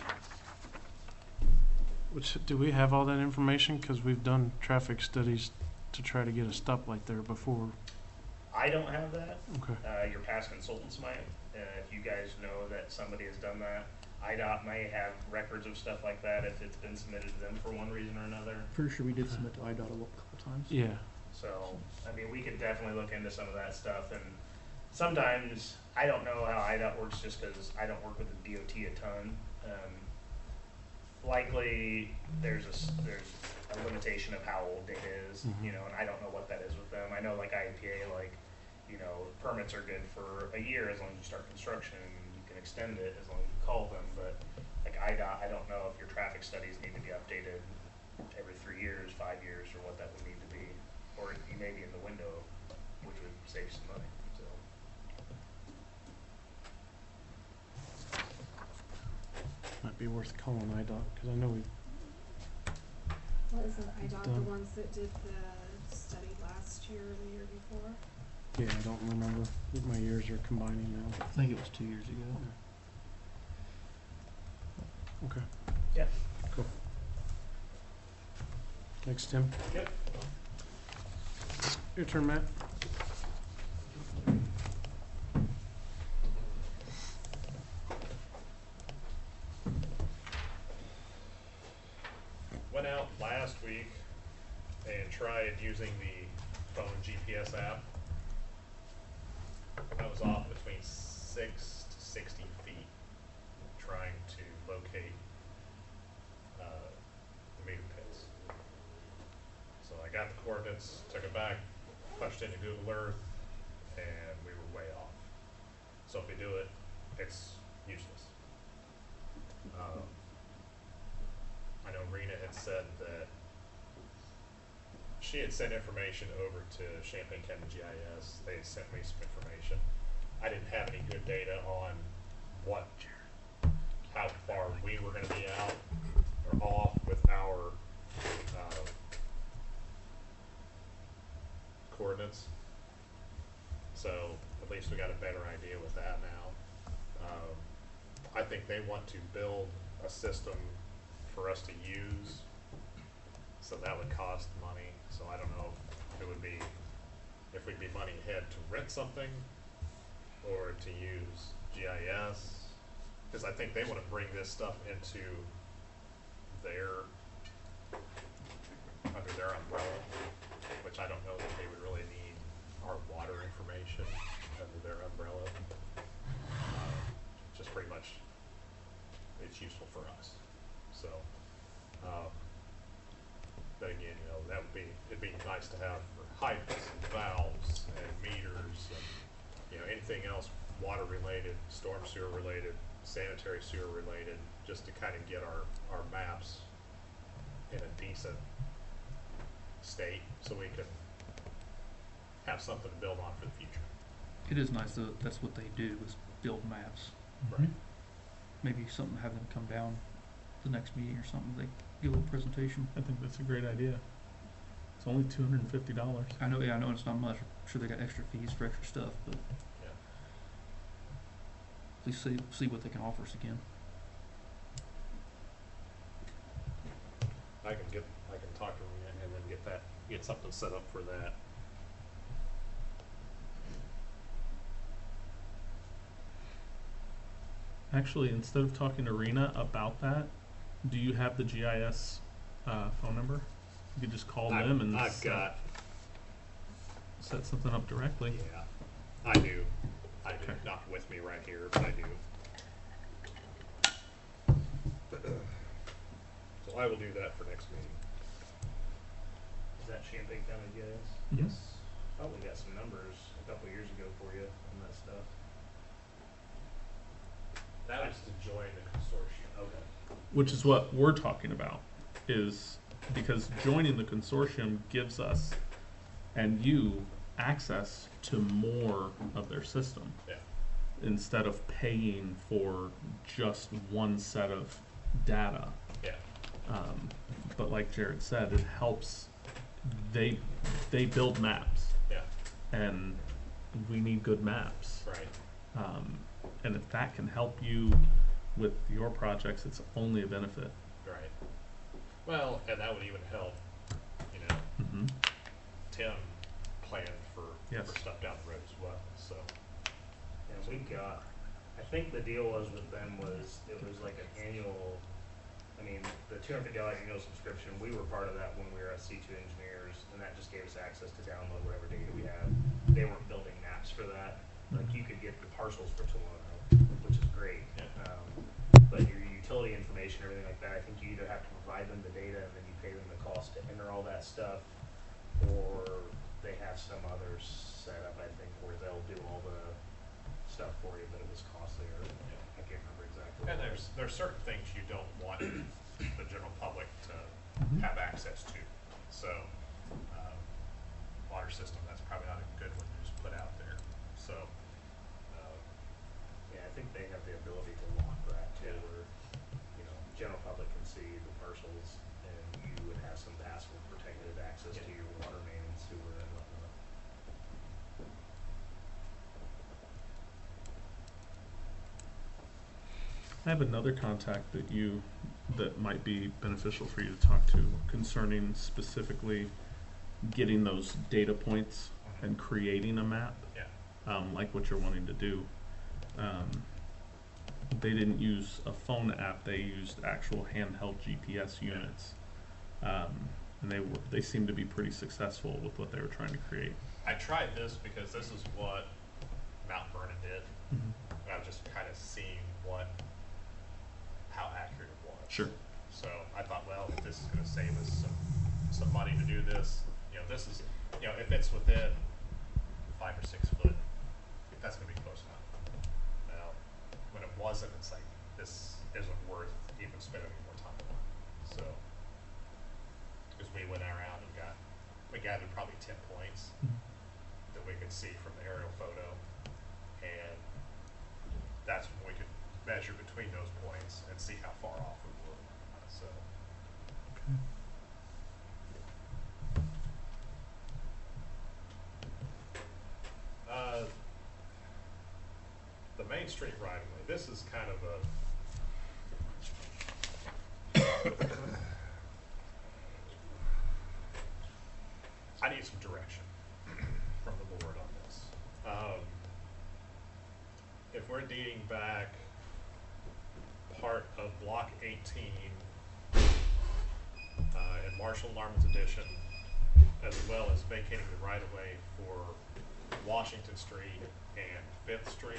[SPEAKER 1] Which do we have all that information? Because we've done traffic studies to try to get a stoplight there before.
[SPEAKER 4] I don't have that.
[SPEAKER 1] Okay.
[SPEAKER 4] Uh, your past consultants might. Uh, if you guys know that somebody has done that, I D O T may have records of stuff like that if it's been submitted to them for one reason or another.
[SPEAKER 7] Pretty sure we did submit to I D O T a lo- couple times.
[SPEAKER 1] Yeah.
[SPEAKER 4] So, I mean, we could definitely look into some of that stuff. And sometimes, I don't know how I D O T works just because I don't work with the D O T a ton. Um, likely, there's a, s- there's a limitation of how old data is,
[SPEAKER 1] Mhm.
[SPEAKER 4] you know, and I don't know what that is with them. I know like I E P A, like, you know, permits are good for a year as long as you start construction. You can extend it as long as you call them. But like I D O T, I don't know if your traffic studies need to be updated every three years, five years, or what that would need to be. Or you may be in the window, which would save some money, so.
[SPEAKER 1] Might be worth calling I D O T, because I know we,
[SPEAKER 8] Wasn't I D O T
[SPEAKER 1] Done.
[SPEAKER 8] the ones that did the study last year or the year before?
[SPEAKER 1] yeah, I don't remember. I think my years are combining now.
[SPEAKER 7] I think it was two years ago.
[SPEAKER 1] Okay.
[SPEAKER 4] Yeah.
[SPEAKER 1] Cool. Thanks, Tim.
[SPEAKER 4] Yep.
[SPEAKER 1] Your turn, Matt.
[SPEAKER 9] Went out last week and tried using the phone G P S app. I was off between six to sixty feet trying to locate uh, the meter pits. So I got the coordinates, took it back, punched into Google Earth, and we were way off. So if we do it, it's useless. Um, I know Rena had said that she had sent information over to Champaign County G I S. They had sent me some information. I didn't have any good data on what, how far we were going to be out or off with our uh, coordinates. So at least we got a better idea with that now. Um, I think they want to build a system for us to use, so that would cost money. So I don't know if it would be, if we'd be money ahead to rent something or to use G I S, because I think they want to bring this stuff into their, under their umbrella, which I don't know that they would really need our water information under their umbrella. Uh, just pretty much, it's useful for us. So, um, but again, you know, that would be, it'd be nice to have for pipes and valves and meters and, you know, anything else water related, storm sewer related, sanitary sewer related, just to kind of get our, our maps in a decent state so we can have something to build on for the future.
[SPEAKER 7] It is nice that that's what they do, is build maps.
[SPEAKER 9] Right.
[SPEAKER 7] Maybe something, have them come down the next meeting or something, they give a little presentation.
[SPEAKER 1] I think that's a great idea. It's only two hundred and fifty dollars.
[SPEAKER 7] I know, yeah, I know it's not much. I'm sure they got extra fees for extra stuff, but
[SPEAKER 9] Yeah.
[SPEAKER 7] at least see, see what they can offer us again.
[SPEAKER 9] I can get, I can talk to them and then get that, get something set up for that.
[SPEAKER 2] Actually, instead of talking to Rena about that, do you have the G I S uh, phone number? You could just call
[SPEAKER 9] I've-
[SPEAKER 2] them and
[SPEAKER 9] I've
[SPEAKER 2] set,
[SPEAKER 9] got,
[SPEAKER 2] set something up directly.
[SPEAKER 9] yeah, I do. I do,
[SPEAKER 2] Okay.
[SPEAKER 9] not with me right here, but I do. So I will do that for next meeting.
[SPEAKER 4] Is that Champaign County G I S?
[SPEAKER 2] Mhm.
[SPEAKER 4] Yes. Thought we got some numbers a couple years ago for you on that stuff.
[SPEAKER 9] That was to join the consortium.
[SPEAKER 4] Okay.
[SPEAKER 2] Which is what we're talking about, is because joining the consortium gives us and you access to more of their system.
[SPEAKER 9] Yeah.
[SPEAKER 2] Instead of paying for just one set of data.
[SPEAKER 9] Yeah.
[SPEAKER 2] Um, but like Jared said, it helps, they, they build maps,
[SPEAKER 9] Yeah,
[SPEAKER 2] and we need good maps.
[SPEAKER 9] right.
[SPEAKER 2] Um, and if that can help you with your projects, it's only a benefit.
[SPEAKER 9] Right. Well, and that would even help, you know,
[SPEAKER 2] Mm-hmm.
[SPEAKER 9] Tim planned for
[SPEAKER 2] Yes.
[SPEAKER 9] for stuff down the road as well, so.
[SPEAKER 4] And we got, I think the deal was with them was, it was like an annual, I mean, the two hundred fifty dollar annual subscription, we were part of that when we were at C two Engineers, and that just gave us access to download whatever data we had. They weren't building maps for that, like you could get the parcels for Tolono, which is great.
[SPEAKER 9] Yeah.
[SPEAKER 4] Um, but your utility information, everything like that, I think you either have to provide them the data and then you pay them the cost to enter all that stuff, or they have some other setup, I think, where they'll do all the stuff for you, but it was costlier. I can't remember exactly.
[SPEAKER 9] And
[SPEAKER 4] what it
[SPEAKER 9] there's,
[SPEAKER 4] was.
[SPEAKER 9] there's certain things you don't want the general public to
[SPEAKER 7] Mhm.
[SPEAKER 9] have access to. So, um, water system, that's probably not a good one to just put out there, so, uh,
[SPEAKER 4] Yeah, I think they have the ability to lock that too,
[SPEAKER 9] Yeah.
[SPEAKER 4] where, you know, general public can see the parcels and you would have some password protected access to
[SPEAKER 9] Yeah.
[SPEAKER 4] your water main and sewer and whatnot.
[SPEAKER 2] I have another contact that you, that might be beneficial for you to talk to concerning specifically getting those data points and creating a map,
[SPEAKER 9] yeah.
[SPEAKER 2] um, like what you're wanting to do. Um, they didn't use a phone app, they used actual handheld G P S units. Um, and they were, they seemed to be pretty successful with what they were trying to create.
[SPEAKER 9] I tried this because this is what Mount Vernon did. And I've just kind of seen what, how accurate it was.
[SPEAKER 2] Sure.
[SPEAKER 9] So I thought, well, if this is gonna save us some, some money to do this, you know, this is, you know, if it's within five or six foot, that's gonna be close enough. Now, when it wasn't, it's like, this isn't worth even spending any more time on, so. Cause we went around and got, we gathered probably ten points that we could see from the aerial photo, and that's when we could measure between those points and see how far off we were, so. Uh, the Main Street right of way, this is kind of a, I need some direction from the board on this. Um, if we're dating back part of block eighteen, uh, in Marshall Larman's edition, as well as vacating the right of way for Washington Street and Fifth Street.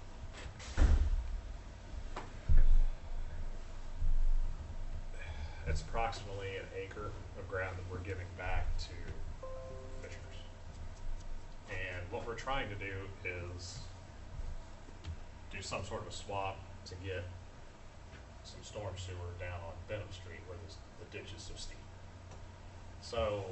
[SPEAKER 9] It's approximately an acre of ground that we're giving back to Fishers. And what we're trying to do is do some sort of a swap to get some storm sewer down on Benham Street where this, the ditch is so steep. So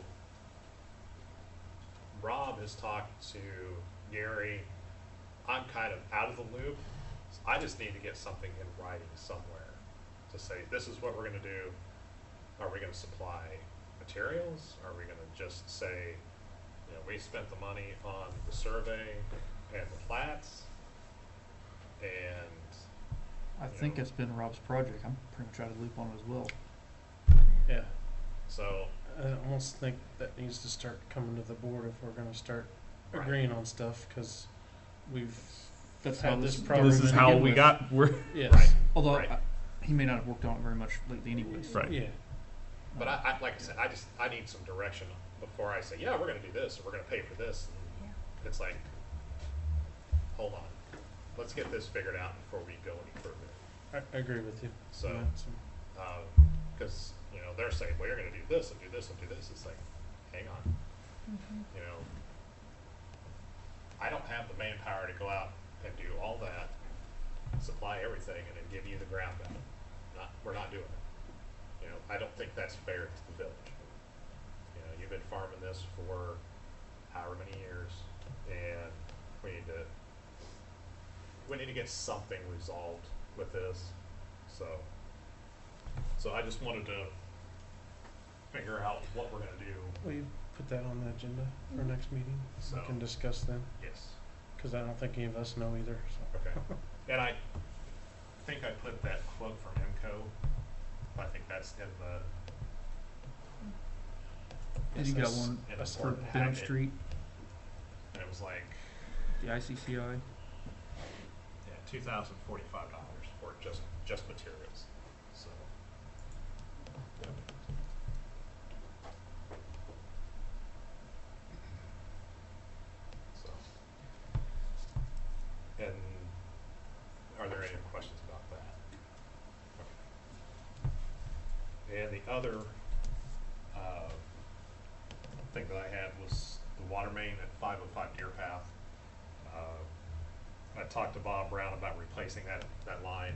[SPEAKER 9] Rob has talked to Gary. I'm kind of out of the loop. I just need to get something in writing somewhere to say, this is what we're gonna do. Are we gonna supply materials? Are we gonna just say, you know, we spent the money on the survey and the plats? And
[SPEAKER 7] I
[SPEAKER 9] You
[SPEAKER 7] think
[SPEAKER 9] know.
[SPEAKER 7] it's been Rob's project. I'm pretty much out of the loop on it as well.
[SPEAKER 1] Yeah,
[SPEAKER 9] so,
[SPEAKER 1] I almost think that needs to start coming to the board if we're gonna start
[SPEAKER 9] Right.
[SPEAKER 1] agreeing on stuff, cause we've
[SPEAKER 7] That's
[SPEAKER 1] had
[SPEAKER 7] how
[SPEAKER 1] this
[SPEAKER 7] this,
[SPEAKER 1] problem.
[SPEAKER 2] This is
[SPEAKER 1] to
[SPEAKER 2] how
[SPEAKER 1] begin
[SPEAKER 2] we
[SPEAKER 1] with.
[SPEAKER 2] got, we're,
[SPEAKER 1] Yes.
[SPEAKER 9] Right.
[SPEAKER 7] although
[SPEAKER 9] Right.
[SPEAKER 7] I, he may not have worked on it very much lately anyways.
[SPEAKER 2] right.
[SPEAKER 1] Yeah,
[SPEAKER 9] but I, I, like I said, I just, I need some direction before I say, yeah, we're gonna do this, and we're gonna pay for this. And it's like, hold on, let's get this figured out before we go any further.
[SPEAKER 1] I, I agree with you.
[SPEAKER 9] So,
[SPEAKER 1] on that, so.
[SPEAKER 9] um, cause, you know, they're saying, well, you're gonna do this and do this and do this. It's like, hang on, you know. I don't have the manpower to go out and do all that, supply everything, and then give you the ground back. Not, we're not doing it. You know, I don't think that's fair to the village. You know, you've been farming this for however many years, and we need to, we need to get something resolved with this, so. So I just wanted to figure out what we're gonna do,
[SPEAKER 1] Will you put that on the agenda for next meeting?
[SPEAKER 9] so,
[SPEAKER 1] We can discuss then,
[SPEAKER 9] yes,
[SPEAKER 1] cause I don't think any of us know either, so.
[SPEAKER 9] okay. And I think I put that quote from IMCO, I think that's in the.
[SPEAKER 7] And you got
[SPEAKER 9] that's
[SPEAKER 7] one
[SPEAKER 9] in the
[SPEAKER 7] for
[SPEAKER 9] board
[SPEAKER 7] Benham
[SPEAKER 9] packet.
[SPEAKER 7] Street.
[SPEAKER 9] And was like,
[SPEAKER 7] The I C C I.
[SPEAKER 9] yeah, two thousand forty-five dollars for just, just materials, so. Yep. So. And are there any questions about that? Okay. And the other, uh, thing that I had was the water main at five oh five Deer Path. Uh, I talked to Bob Brown about replacing that, that line.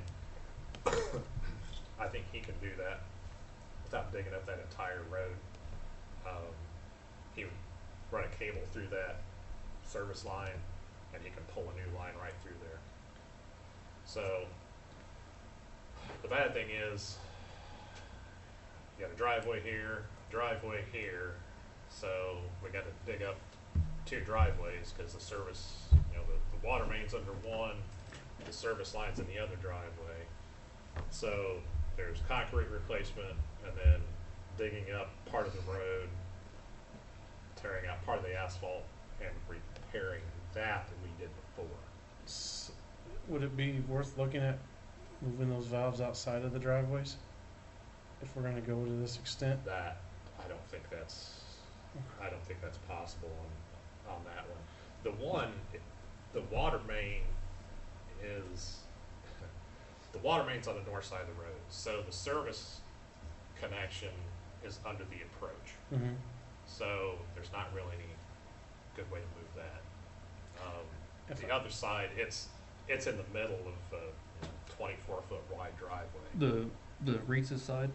[SPEAKER 9] I think he can do that without digging up that entire road. Um, he would run a cable through that service line, and he can pull a new line right through there. So, the bad thing is, you got a driveway here, a driveway here, so we got to dig up two driveways because the service, you know, the, the water main's under one, the service line's in the other driveway. So there's concrete replacement and then digging up part of the road, tearing out part of the asphalt and repairing that that we did before.
[SPEAKER 1] S- Would it be worth looking at moving those valves outside of the driveways? If we're gonna go to this extent?
[SPEAKER 9] That, I don't think that's, I don't think that's possible on, on that one. The one, the water main is, the water main's on the north side of the road, so the service connection is under the approach.
[SPEAKER 1] Mm-hmm.
[SPEAKER 9] So there's not really any good way to move that. Um,
[SPEAKER 1] If
[SPEAKER 9] the
[SPEAKER 1] I-
[SPEAKER 9] other side, it's, it's in the middle of a twenty-four foot wide driveway.
[SPEAKER 7] The the Reese's side.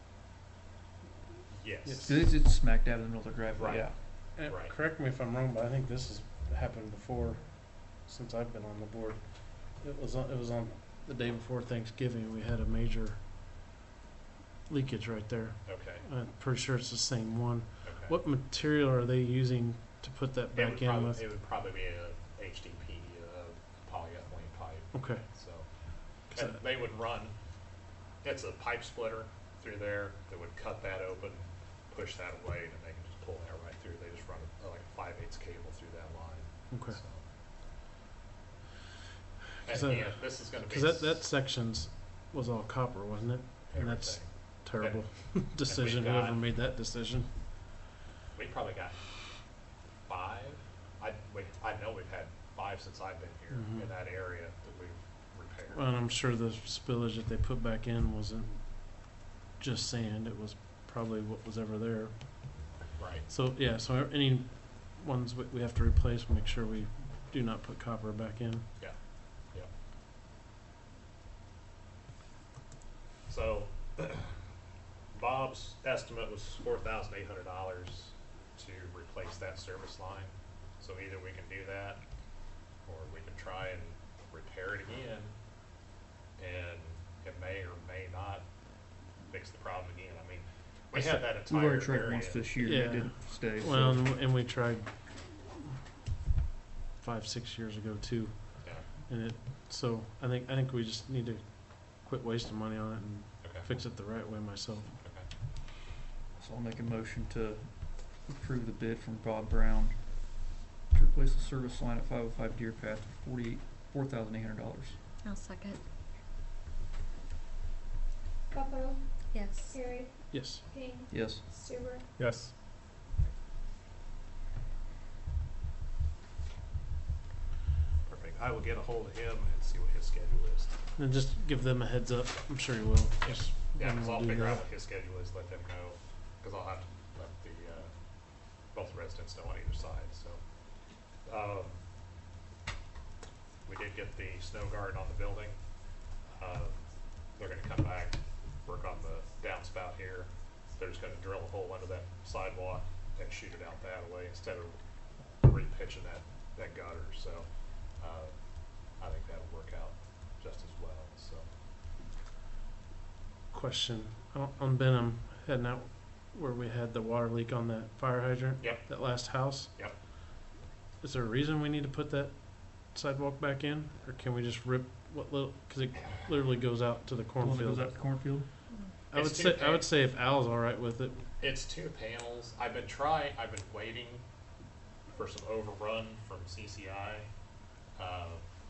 [SPEAKER 9] Yes.
[SPEAKER 1] Yes.
[SPEAKER 7] It's, it's smack dab in the middle of the driveway.
[SPEAKER 9] Right.
[SPEAKER 7] Yeah.
[SPEAKER 1] And
[SPEAKER 9] Right.
[SPEAKER 1] correct me if I'm wrong, but I think this has happened before, since I've been on the board. It was on, it was on the day before Thanksgiving, we had a major leakage right there.
[SPEAKER 9] Okay,
[SPEAKER 1] I'm pretty sure it's the same one.
[SPEAKER 9] okay.
[SPEAKER 1] What material are they using to put that
[SPEAKER 9] It
[SPEAKER 1] back
[SPEAKER 9] would
[SPEAKER 1] in
[SPEAKER 9] probably,
[SPEAKER 1] with?
[SPEAKER 9] it would probably be a H D P, uh, polyethylene pipe,
[SPEAKER 1] Okay,
[SPEAKER 9] so.
[SPEAKER 1] So-
[SPEAKER 9] And they would run, it's a pipe splitter through there that would cut that open, push that away, and they can just pull that right through. They just run a, like a five eighths cable through that line.
[SPEAKER 1] okay.
[SPEAKER 9] So.
[SPEAKER 1] 'Cause
[SPEAKER 9] And
[SPEAKER 1] that-
[SPEAKER 9] again, this is gonna be.
[SPEAKER 1] Cause that, that section's was all copper, wasn't it? And that's
[SPEAKER 9] everything.
[SPEAKER 1] terrible decision,
[SPEAKER 9] got-
[SPEAKER 1] whoever made that decision.
[SPEAKER 9] We probably got five, I, we, I know we've had five since I've been here
[SPEAKER 1] Mhm.
[SPEAKER 9] in that area that we've repaired.
[SPEAKER 1] And I'm sure the spillage that they put back in wasn't just sand, it was probably what was ever there.
[SPEAKER 9] Right,
[SPEAKER 1] So, yeah, so any ones we, we have to replace, make sure we do not put copper back in.
[SPEAKER 9] yeah, yeah. So, Bob's estimate was four thousand eight hundred dollars to replace that service line. So either we can do that, or we can try and repair it again, and it may or may not fix the problem again. I mean, we had that
[SPEAKER 7] We
[SPEAKER 9] entire
[SPEAKER 7] already tried
[SPEAKER 9] area.
[SPEAKER 7] once this year.
[SPEAKER 1] Yeah.
[SPEAKER 7] It didn't stay. So.
[SPEAKER 1] Well, and, and we tried five, six years ago too,
[SPEAKER 9] Yeah,
[SPEAKER 1] and it, so I think, I think we just need to quit wasting money on it and
[SPEAKER 9] okay,
[SPEAKER 1] fix it the right way myself.
[SPEAKER 9] okay.
[SPEAKER 7] So I'll make a motion to approve the bid from Bob Brown to replace the service line at five oh five Deer Path for forty-eight, four thousand eight hundred dollars.
[SPEAKER 10] I'll second.
[SPEAKER 3] Buffo,
[SPEAKER 10] Yes.
[SPEAKER 3] Harry,
[SPEAKER 1] Yes.
[SPEAKER 3] King,
[SPEAKER 7] Yes.
[SPEAKER 3] Stuber.
[SPEAKER 5] Yes.
[SPEAKER 9] Perfect. I will get a hold of him and see what his schedule is.
[SPEAKER 1] And just give them a heads up, I'm sure you will. Just
[SPEAKER 9] Yeah,
[SPEAKER 1] when
[SPEAKER 9] because
[SPEAKER 1] we'll
[SPEAKER 9] I'll
[SPEAKER 1] do
[SPEAKER 9] figure out
[SPEAKER 1] that.
[SPEAKER 9] what his schedule is, let them know, because I'll have to let the, uh, both residents know on either side, so. Um, we did get the snow guard on the building. Uh, they're gonna come back, work on the downspout here. They're just gonna drill a hole under that sidewalk and shoot it out that way instead of re-pitching that, that gutter, so, uh, I think that'll work out just as well, so.
[SPEAKER 1] Question, on, on Benham, heading out where we had the water leak on that fire hydrant?
[SPEAKER 9] Yep.
[SPEAKER 1] That last house?
[SPEAKER 9] Yep.
[SPEAKER 1] Is there a reason we need to put that sidewalk back in, or can we just rip what little, cause it literally goes out to the
[SPEAKER 7] The one that
[SPEAKER 1] cornfield?
[SPEAKER 7] goes out to the cornfield.
[SPEAKER 1] I would
[SPEAKER 9] It's
[SPEAKER 1] say,
[SPEAKER 9] two
[SPEAKER 1] I would
[SPEAKER 9] pa-
[SPEAKER 1] say if Al's alright with it,
[SPEAKER 9] It's two panels. I've been trying, I've been waiting for some overrun from C C I. Uh,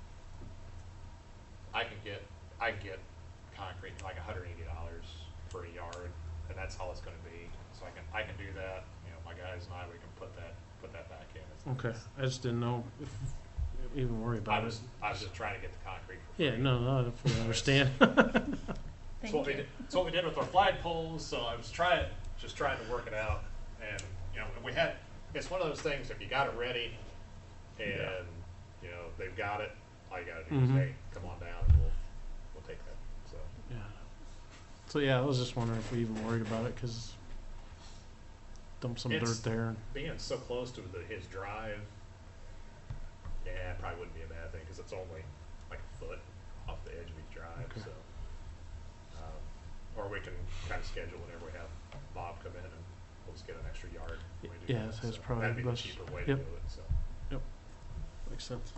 [SPEAKER 9] I can get, I can get concrete like hundred eighty dollars for a yard, and that's all it's gonna be. So I can, I can do that, you know, my guys and I, we can put that, put that back in. It's-
[SPEAKER 1] Okay, I just didn't know if you even worry
[SPEAKER 9] I
[SPEAKER 1] about it.
[SPEAKER 9] was, I was just trying to get the concrete for free.
[SPEAKER 1] Yeah, no, no, I fully understand.
[SPEAKER 9] It's what we did, it's what we did with our flagpoles, so I was trying, just trying to work it out. And, you know, we had, it's one of those things, if you got it ready and, you know, they've got it, all you gotta do is,
[SPEAKER 1] Mhm.
[SPEAKER 9] hey, come on down and we'll, we'll take that, so.
[SPEAKER 1] Yeah. So yeah, I was just wondering if we even worried about it, cause dump some
[SPEAKER 9] It's-
[SPEAKER 1] dirt there and,
[SPEAKER 9] Being so close to the, his drive, yeah, it probably wouldn't be a bad thing, cause it's only like a foot off the edge of his drive,
[SPEAKER 1] Okay.
[SPEAKER 9] so. Um, or we can kinda schedule whenever we have Bob come in and we'll just get an extra yard. when we do
[SPEAKER 1] Yeah,
[SPEAKER 9] that,
[SPEAKER 1] so it's
[SPEAKER 9] so
[SPEAKER 1] probably
[SPEAKER 9] that'd be the
[SPEAKER 1] best-
[SPEAKER 9] cheaper way to
[SPEAKER 1] yep.
[SPEAKER 9] do it, so.
[SPEAKER 1] makes sense.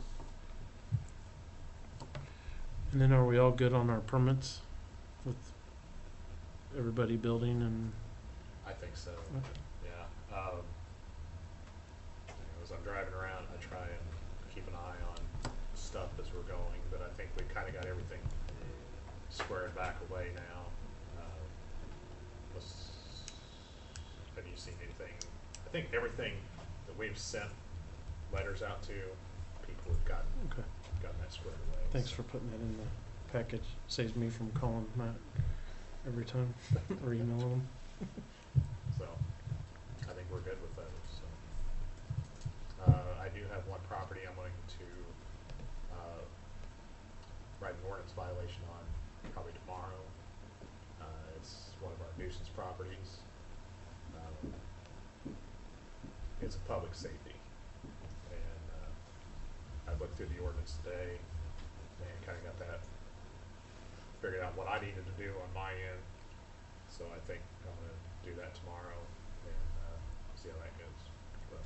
[SPEAKER 1] And then are we all good on our permits with everybody building and,
[SPEAKER 9] I think so,
[SPEAKER 1] Okay.
[SPEAKER 9] yeah. Um, you know, as I'm driving around, I try and keep an eye on stuff as we're going, but I think we've kinda got everything squared back away now. Um, was, have you seen anything? I think everything that we've sent letters out to, people have gotten,
[SPEAKER 1] okay.
[SPEAKER 9] gotten that squared away.
[SPEAKER 1] Thanks
[SPEAKER 9] so.
[SPEAKER 1] for putting that in the package. Saves me from calling Matt every time or emailing him.
[SPEAKER 9] So, I think we're good with those, so. Uh, I do have one property I'm going to, uh, write an ordinance violation on probably tomorrow. Uh, it's one of our nuisance properties. Um, it's a public safety. And, uh, I looked through the ordinance today and kinda got that, figured out what I needed to do on my end. So I think I'm gonna do that tomorrow and, uh, see how that goes, but.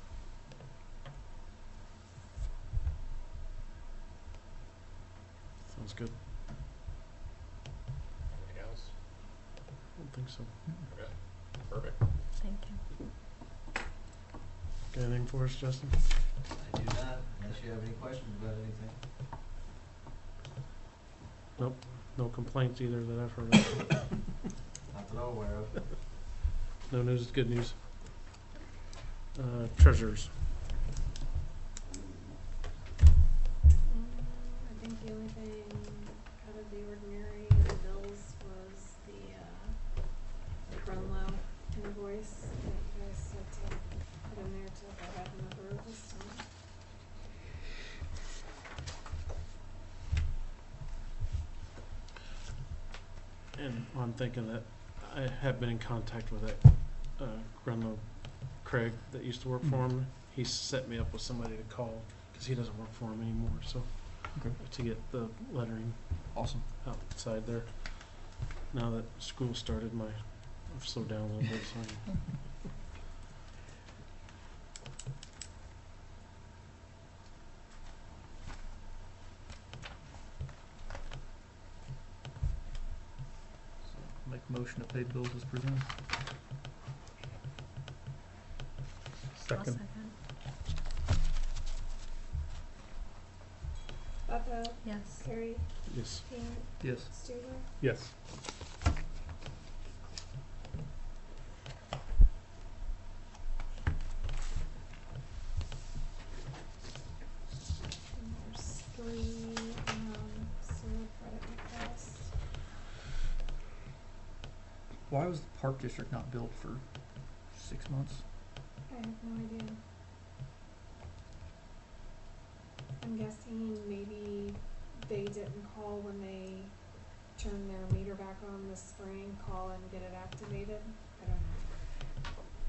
[SPEAKER 1] Sounds good.
[SPEAKER 9] Anything else?
[SPEAKER 1] I don't think so.
[SPEAKER 9] Okay, perfect.
[SPEAKER 3] Thank you.
[SPEAKER 1] Got anything for us, Justin?
[SPEAKER 10] I do not, unless you have any questions about anything.
[SPEAKER 1] Nope. No complaints either that I've heard of.
[SPEAKER 10] Not that I'm aware of.
[SPEAKER 1] No news is good news. Uh, treasurers.
[SPEAKER 8] Um, I think the only thing out of the ordinary in the bills was the, uh, the Grunlow invoice that you guys said to put in there to go ahead and approve this time.
[SPEAKER 1] And I'm thinking that I have been in contact with that uh, Grunlow Craig that used to work for him. He set me up with somebody to call because he doesn't work for him anymore. So
[SPEAKER 7] Okay.
[SPEAKER 1] to get the lettering
[SPEAKER 7] Awesome.
[SPEAKER 1] outside there. Now that school started, my I've slowed down a little bit. So
[SPEAKER 7] Make a motion to pay bills as presented.
[SPEAKER 3] Second.
[SPEAKER 8] Buffa,
[SPEAKER 3] Yes.
[SPEAKER 8] Carrie,
[SPEAKER 1] yes.
[SPEAKER 8] Pam,
[SPEAKER 7] Yes.
[SPEAKER 8] Stuber.
[SPEAKER 2] Yes.
[SPEAKER 8] And there's three, um, sewer credit requests.
[SPEAKER 7] Why was the Park District not billed for six months?
[SPEAKER 8] I have no idea. I'm guessing maybe they didn't call when they turned their meter back on this spring, call and get it activated. I don't know.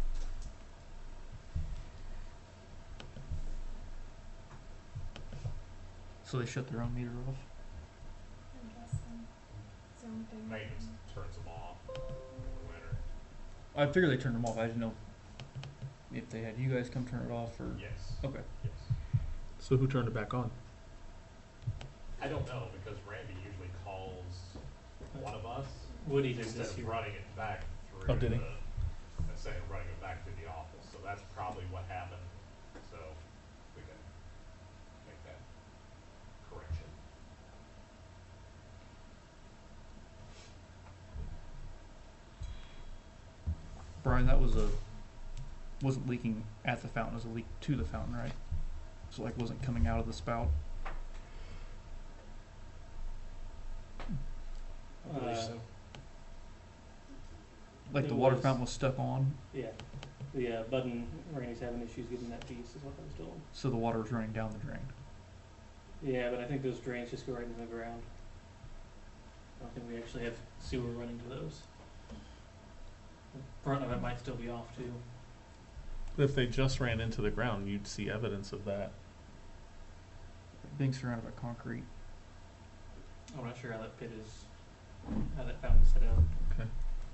[SPEAKER 7] So they shut their own meter off?
[SPEAKER 8] I'm guessing. It's the only thing. I
[SPEAKER 9] Maintenance
[SPEAKER 8] can-
[SPEAKER 9] turns them off in the winter.
[SPEAKER 7] I figured they turned them off. I didn't know if they had you guys come turn it off or.
[SPEAKER 9] Yes,
[SPEAKER 7] Okay.
[SPEAKER 9] yes.
[SPEAKER 2] So who turned it back on?
[SPEAKER 9] I don't know, because Randy usually calls one of us.
[SPEAKER 5] Woody did
[SPEAKER 9] Instead
[SPEAKER 5] this
[SPEAKER 9] of
[SPEAKER 5] year.
[SPEAKER 9] running it back through
[SPEAKER 2] Oh, did he?
[SPEAKER 9] the, instead of running it back to the office, so that's probably what happened. So
[SPEAKER 7] Brian, that was a, wasn't leaking at the fountain, it was a leak to the fountain, right? So like wasn't coming out of the spout?
[SPEAKER 1] I believe
[SPEAKER 11] Uh,
[SPEAKER 1] so.
[SPEAKER 7] Like the
[SPEAKER 11] It
[SPEAKER 7] water
[SPEAKER 11] was-
[SPEAKER 7] fountain was stuck on,
[SPEAKER 11] Yeah, the, uh, Bud and Randy's having issues getting that piece is what I was told.
[SPEAKER 7] so the water was running down the drain.
[SPEAKER 11] Yeah, but I think those drains just go right into the ground. I don't think we actually have sewer running to those. The front of it might still be off too.
[SPEAKER 2] If they just ran into the ground, you'd see evidence of that.
[SPEAKER 7] Being surrounded by concrete.
[SPEAKER 11] I'm not sure how that pit is, how that fountain's set up.
[SPEAKER 2] Okay.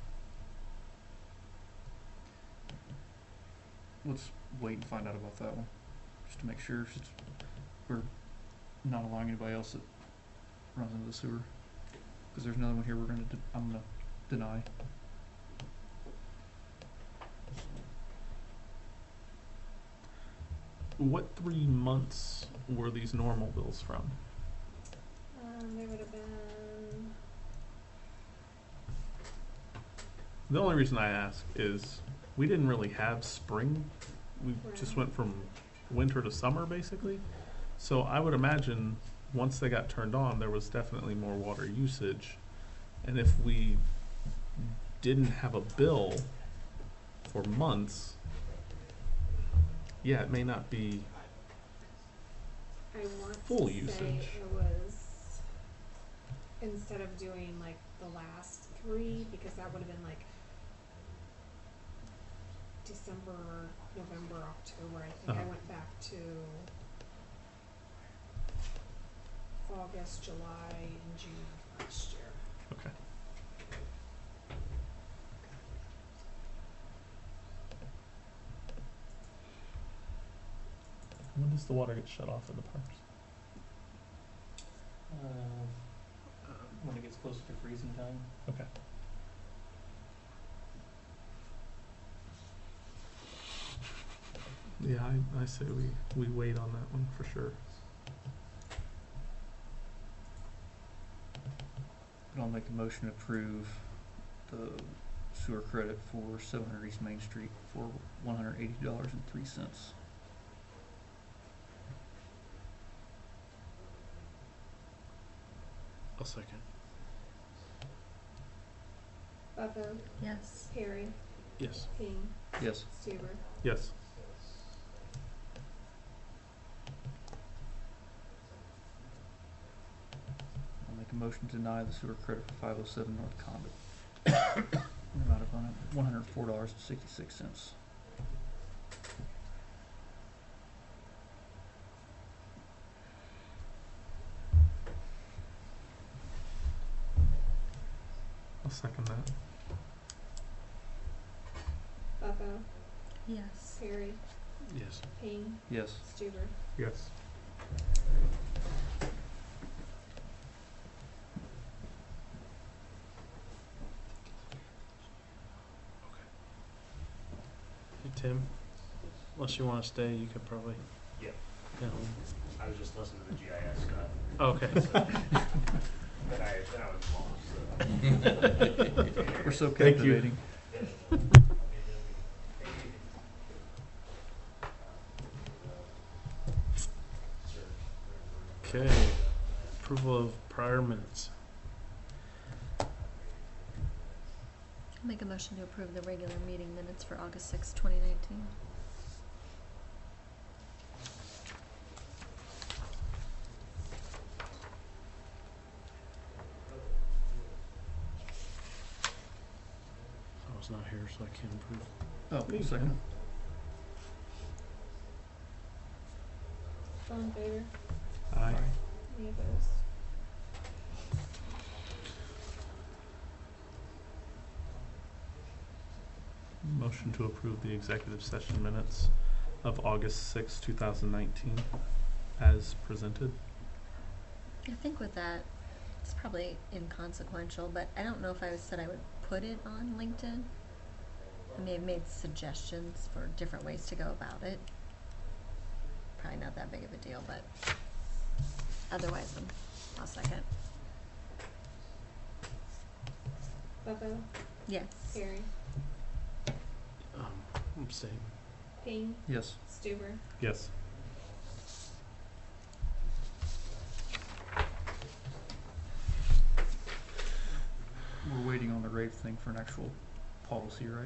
[SPEAKER 7] Let's wait and find out about that one, just to make sure since we're not allowing anybody else that runs into the sewer. Cause there's another one here we're gonna, de- I'm gonna deny.
[SPEAKER 2] What three months were these normal bills from?
[SPEAKER 8] Um, they would have been,
[SPEAKER 2] The only reason I ask is we didn't really have spring. We just
[SPEAKER 8] Right.
[SPEAKER 2] went from winter to summer basically. So I would imagine once they got turned on, there was definitely more water usage. And if we didn't have a bill for months, yeah, it may not be.
[SPEAKER 8] I want
[SPEAKER 2] Full
[SPEAKER 8] to say
[SPEAKER 2] usage.
[SPEAKER 8] it was, instead of doing like the last three, because that would have been like December, November, October, I think I
[SPEAKER 2] Uh-huh.
[SPEAKER 8] went back to August, July, and June of last year.
[SPEAKER 2] Okay. When does the water get shut off in the parks?
[SPEAKER 11] Uh, when it gets closer to freezing time.
[SPEAKER 2] Okay. Yeah, I, I say we, we wait on that one for sure.
[SPEAKER 7] But I'll make a motion to approve the sewer credit for seven hundred East Main Street for one hundred eighty dollars and three cents.
[SPEAKER 1] I'll second.
[SPEAKER 8] Buffa,
[SPEAKER 3] Yes.
[SPEAKER 8] Perry,
[SPEAKER 1] Yes.
[SPEAKER 8] King,
[SPEAKER 7] Yes.
[SPEAKER 8] Stuber.
[SPEAKER 2] Yes.
[SPEAKER 7] I'll make a motion to deny the sewer credit for five oh seven North Condit. Amount of one hundred four dollars and sixty-six cents.
[SPEAKER 2] I'll second that.
[SPEAKER 8] Buffa,
[SPEAKER 3] Yes.
[SPEAKER 8] Perry,
[SPEAKER 1] Yes.
[SPEAKER 8] King,
[SPEAKER 7] Yes.
[SPEAKER 8] Stuber.
[SPEAKER 2] Yes.
[SPEAKER 1] Hey, Tim, unless you want to stay, you could probably.
[SPEAKER 4] Yeah.
[SPEAKER 1] Yeah.
[SPEAKER 4] I was just listening to the G I S stuff.
[SPEAKER 1] Okay.
[SPEAKER 4] Then I, then I was lost, so.
[SPEAKER 7] We're so
[SPEAKER 2] Thank you.
[SPEAKER 7] captivating.
[SPEAKER 1] Okay. Approval of prior minutes.
[SPEAKER 3] Make a motion to approve the regular meeting minutes for August sixth, twenty nineteen.
[SPEAKER 1] I was not here, so I can't approve.
[SPEAKER 7] Oh, one second.
[SPEAKER 8] All in favor?
[SPEAKER 2] Aye.
[SPEAKER 8] Any opposed?
[SPEAKER 2] Motion to approve the executive session minutes of August sixth, two thousand nineteen as presented.
[SPEAKER 3] I think with that, it's probably inconsequential, but I don't know if I said I would put it on LinkedIn. I may have made suggestions for different ways to go about it. Probably not that big of a deal, but otherwise, I'm, I'll second.
[SPEAKER 8] Buffa,
[SPEAKER 3] Yes.
[SPEAKER 8] Perry,
[SPEAKER 1] Abstain.
[SPEAKER 8] Payne,
[SPEAKER 7] Yes.
[SPEAKER 8] Stuber.
[SPEAKER 2] Yes.
[SPEAKER 7] We're waiting on the rave thing for an actual policy, right?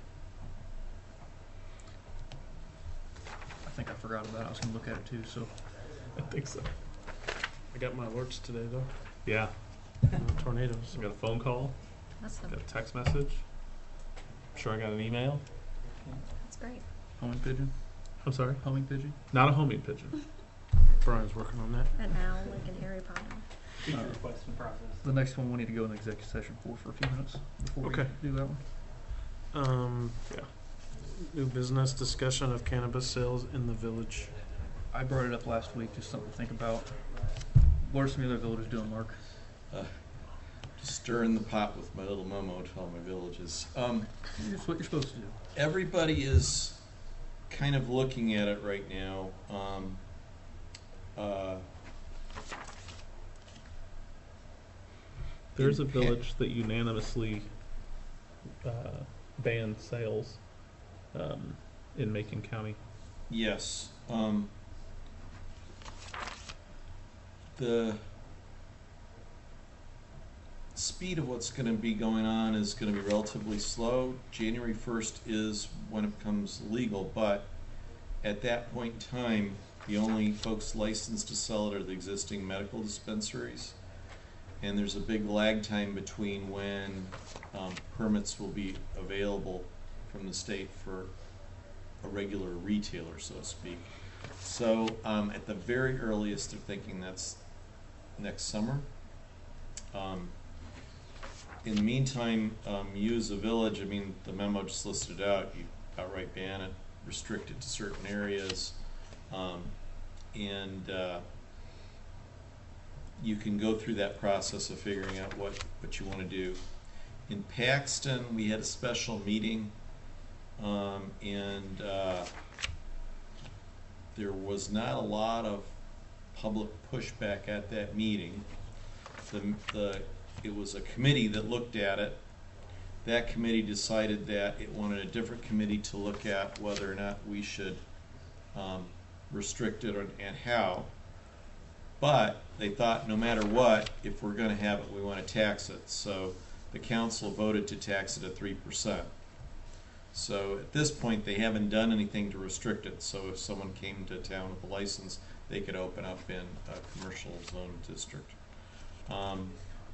[SPEAKER 7] I think I forgot about it. I was gonna look at it too, so.
[SPEAKER 2] I think so.
[SPEAKER 1] I got my alerts today though.
[SPEAKER 2] Yeah.
[SPEAKER 1] No tornadoes.
[SPEAKER 2] I got a phone call,
[SPEAKER 3] Awesome.
[SPEAKER 2] got a text message. I'm sure I got an email.
[SPEAKER 3] That's great.
[SPEAKER 7] Homing pigeon?
[SPEAKER 2] I'm sorry?
[SPEAKER 7] Homing pigeon?
[SPEAKER 2] Not a homing pigeon.
[SPEAKER 1] Brian's working on that.
[SPEAKER 3] An owl like in Harry Potter.
[SPEAKER 11] Feature
[SPEAKER 7] Uh,
[SPEAKER 11] request in process.
[SPEAKER 7] The next one we need to go in executive session for for a few minutes before
[SPEAKER 1] Okay.
[SPEAKER 7] we do that one.
[SPEAKER 1] Um,
[SPEAKER 2] Yeah.
[SPEAKER 1] new business discussion of cannabis sales in the village.
[SPEAKER 7] I brought it up last week, just something to think about. What are some of the other villages doing, Mark?
[SPEAKER 5] Uh, just stirring the pot with my little memo to all my villages. Um,
[SPEAKER 7] It's what you're supposed to do.
[SPEAKER 5] everybody is kind of looking at it right now. Um, uh,
[SPEAKER 2] There's a
[SPEAKER 5] in Pa-
[SPEAKER 2] village that unanimously uh, banned sales um, in Macon County.
[SPEAKER 5] Yes. Um, the speed of what's going to be going on is going to be relatively slow. January first is when it becomes legal, but at that point in time, the only folks licensed to sell it are the existing medical dispensaries. And there's a big lag time between when um, permits will be available from the state for a regular retailer, so to speak. So um, at the very earliest, they're thinking that's next summer. Um, in the meantime, um, you as a village, I mean, the memo just listed it out, you outright ban it, restrict it to certain areas, um, and uh, you can go through that process of figuring out what, what you want to do. In Paxton, we had a special meeting, um, and uh, there was not a lot of public pushback at that meeting. The, the, it was a committee that looked at it. That committee decided that it wanted a different committee to look at whether or not we should um, restrict it or, and how. But they thought no matter what, if we're going to have it, we want to tax it. So the council voted to tax it at three percent. So at this point, they haven't done anything to restrict it. So if someone came to town with a license, they could open up in a commercial zone district. Um,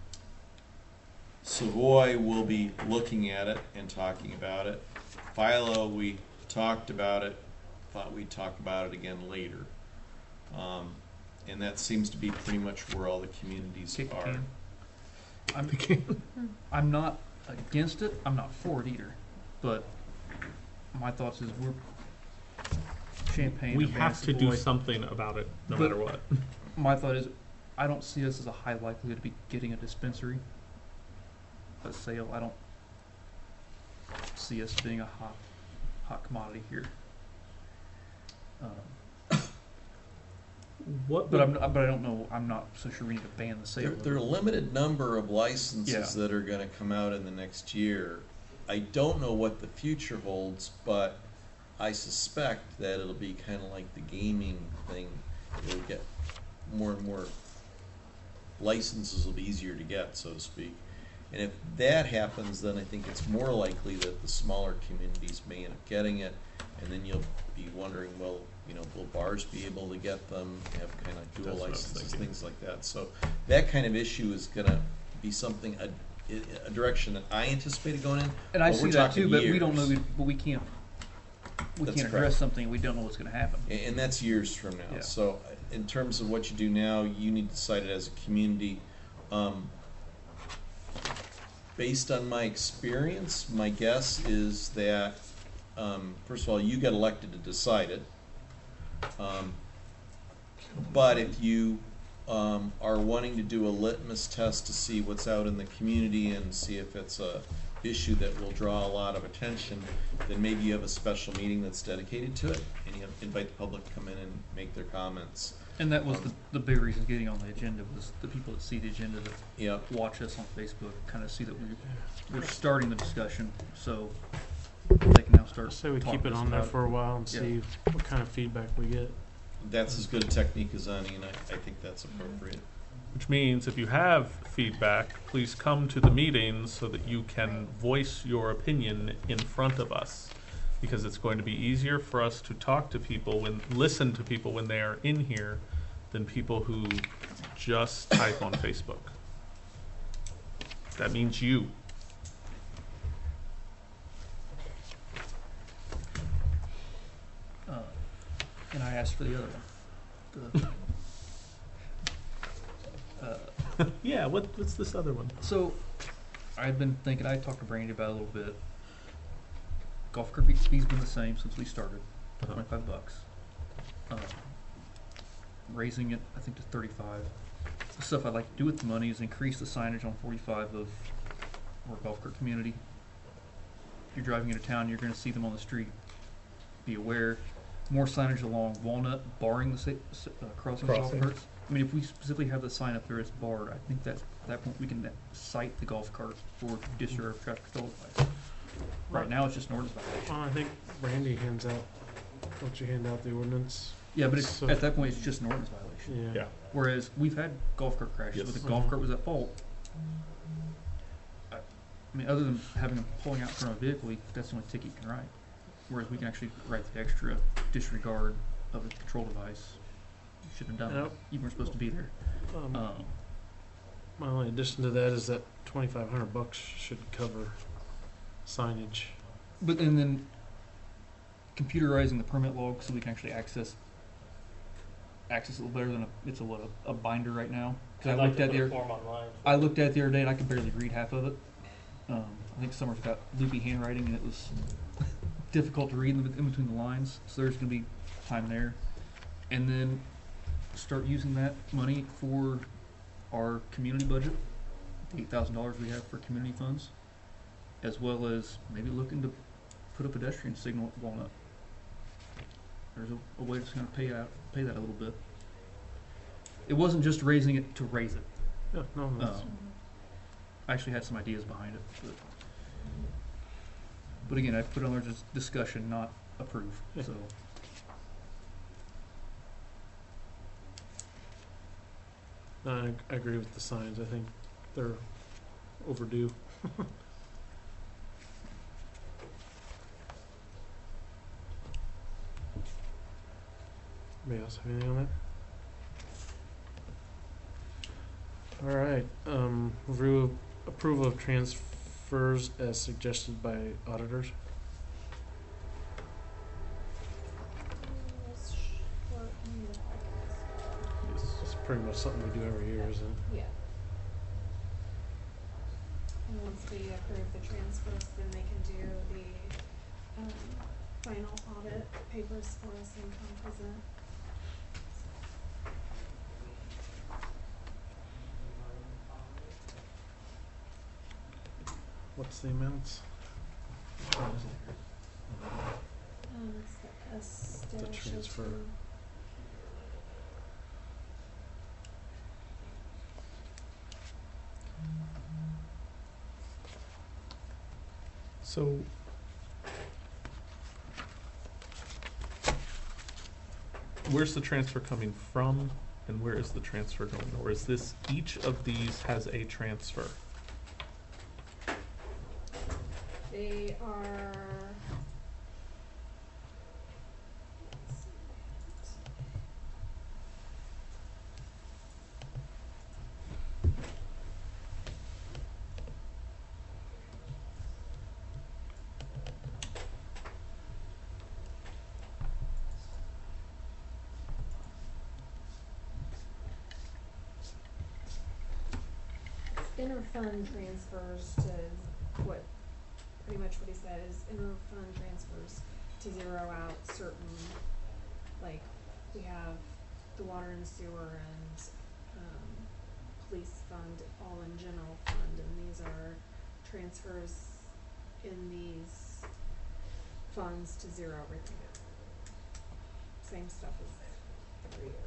[SPEAKER 5] Savoy will be looking at it and talking about it. Philo, we talked about it, thought we'd talk about it again later. Um, and that seems to be pretty much where all the communities
[SPEAKER 7] Kick the
[SPEAKER 5] are.
[SPEAKER 7] can. I'm, I'm not against it. I'm not for it either. But my thoughts is we're Champaign.
[SPEAKER 2] We
[SPEAKER 7] and
[SPEAKER 2] have to do
[SPEAKER 7] Savoy.
[SPEAKER 2] something about it, no
[SPEAKER 7] But-
[SPEAKER 2] matter what.
[SPEAKER 7] My thought is, I don't see us as a high likelihood to be getting a dispensary, a sale. I don't see us being a hot, hot commodity here. Um,
[SPEAKER 2] What?
[SPEAKER 7] but
[SPEAKER 2] would-
[SPEAKER 7] I'm, but I don't know. I'm not so sure we need to ban the sale.
[SPEAKER 5] There,
[SPEAKER 7] of
[SPEAKER 5] there are a
[SPEAKER 7] it.
[SPEAKER 5] limited number of licenses
[SPEAKER 7] Yeah.
[SPEAKER 5] that are going to come out in the next year. I don't know what the future holds, but I suspect that it'll be kind of like the gaming thing. It'll get more and more licenses will be easier to get, so to speak. And if that happens, then I think it's more likely that the smaller communities may end up getting it, and then you'll be wondering, well, you know, will bars be able to get them, have kind of dual
[SPEAKER 2] That's what I was
[SPEAKER 5] licenses,
[SPEAKER 2] thinking.
[SPEAKER 5] things like that. So that kind of issue is going to be something, a, a direction that I anticipated going in.
[SPEAKER 7] And I
[SPEAKER 5] but
[SPEAKER 7] see
[SPEAKER 5] we're
[SPEAKER 7] that
[SPEAKER 5] talking
[SPEAKER 7] too, but we don't know.
[SPEAKER 5] years.
[SPEAKER 7] We, but we can't. We
[SPEAKER 5] That's
[SPEAKER 7] can't
[SPEAKER 5] correct.
[SPEAKER 7] address something we don't know what's going to happen.
[SPEAKER 5] A- And that's years from now.
[SPEAKER 7] Yeah.
[SPEAKER 5] So uh, in terms of what you do now, you need to decide it as a community. Um, based on my experience, my guess is that, um, first of all, you get elected to decide it. Um, but if you um, are wanting to do a litmus test to see what's out in the community and see if it's a issue that will draw a lot of attention, then maybe you have a special meeting that's dedicated to it, and you have, invite the public to come in and make their comments.
[SPEAKER 7] And that was
[SPEAKER 5] Um,
[SPEAKER 7] the, the big reason getting on the agenda was the people that see the agenda that
[SPEAKER 5] Yep.
[SPEAKER 7] watch us on Facebook kind of see that we, we're starting the discussion, so they can now now start.
[SPEAKER 1] I say we
[SPEAKER 7] talking
[SPEAKER 1] keep it
[SPEAKER 7] to us
[SPEAKER 1] on there
[SPEAKER 7] about
[SPEAKER 1] for a while and
[SPEAKER 7] Yeah.
[SPEAKER 1] see what kind of feedback we get.
[SPEAKER 5] That's as good a technique as any, and I, I think that's appropriate.
[SPEAKER 2] Which means if you have feedback, please come to the meetings so that you can
[SPEAKER 3] Right.
[SPEAKER 2] voice your opinion in front of us. Because it's going to be easier for us to talk to people when, listen to people when they are in here than people who just type on Facebook. That means you.
[SPEAKER 7] Uh, and I asked for the other one. The, uh,
[SPEAKER 2] Yeah, what, what's this other one?
[SPEAKER 7] so, I've been thinking, I talked to Brandy about it a little bit. Golf cart fee- fee's been the same since we started,
[SPEAKER 2] Uh-huh.
[SPEAKER 7] twenty-five bucks. Um, raising it, I think, to thirty-five. The stuff I'd like to do with the money is increase the signage on forty-five of our golf cart community. If you're driving into town, you're gonna see them on the street. Be aware, more signage along Walnut, barring the sa- s- uh, crossing of golf
[SPEAKER 6] Crossing.
[SPEAKER 7] carts. I mean, if we specifically have the sign up there, it's barred, I think that, at that point, we can cite the golf cart for disorder of traffic control device. Right now, it's just an ordinance violation.
[SPEAKER 1] Well, I think Randy hands out, don't you hand out the ordinance?
[SPEAKER 7] Yeah, but it's,
[SPEAKER 1] So-
[SPEAKER 7] at that point, it's just an ordinance violation.
[SPEAKER 1] Yeah.
[SPEAKER 2] Yeah.
[SPEAKER 7] Whereas, we've had golf cart crashes,
[SPEAKER 2] Yes.
[SPEAKER 7] where the golf
[SPEAKER 1] Mhm.
[SPEAKER 7] cart was at fault. I I mean, other than having them pulling out in front of a vehicle, we- that's the only ticket you can write. Whereas we can actually write the extra disregard of a control device. You shouldn't have done it.
[SPEAKER 1] Yep.
[SPEAKER 7] You weren't supposed to be there.
[SPEAKER 1] Um,
[SPEAKER 7] Um,
[SPEAKER 1] my only addition to that is that twenty-five hundred bucks should cover signage.
[SPEAKER 7] But and then computerizing the permit log so we can actually access access it a little better than a it's a what a, a binder right now. Because
[SPEAKER 11] I'd
[SPEAKER 7] I
[SPEAKER 11] like
[SPEAKER 7] looked
[SPEAKER 11] to
[SPEAKER 7] at
[SPEAKER 11] put
[SPEAKER 7] the
[SPEAKER 11] a
[SPEAKER 7] other-
[SPEAKER 11] form online.
[SPEAKER 7] I looked at it the other day and I could barely read half of it. Um, I think Summer's got loopy handwriting and it was difficult to read in, the, in between the lines. So there's going to be time there, and then start using that money for our community budget, the eight thousand dollars we have for community funds, as well as maybe looking to put a pedestrian signal at Walnut. There's a, a way to kind of pay out pay that a little bit. It wasn't just raising it to raise it.
[SPEAKER 1] Yeah, no, that's,
[SPEAKER 7] Um, I actually had some ideas behind it, but, but again, I put it on there just discussion, not approve.
[SPEAKER 1] Yeah.
[SPEAKER 7] So
[SPEAKER 1] no, I, I agree with the signs. I think they're overdue. Anybody else have anything on that? All right, um, review, approval of transfers as suggested by auditors. It's pretty much something we do every year, isn't it?
[SPEAKER 8] Yeah. And once we approve the transfers, then they can do the, um, final audit papers for us and come present.
[SPEAKER 1] What's the amounts?
[SPEAKER 8] Um, it's the S
[SPEAKER 1] The
[SPEAKER 8] dash
[SPEAKER 1] transfer.
[SPEAKER 8] two.
[SPEAKER 2] So, where's the transfer coming from, and where is the transfer going? Or is this, each of these has a transfer?
[SPEAKER 8] They are. Let's see. Interfund transfers to what, pretty much what he said is interfund transfers to zero out certain, like, we have the water and sewer and, um, police fund all in general fund, and these are transfers in these funds to zero everything out. Same stuff as every year.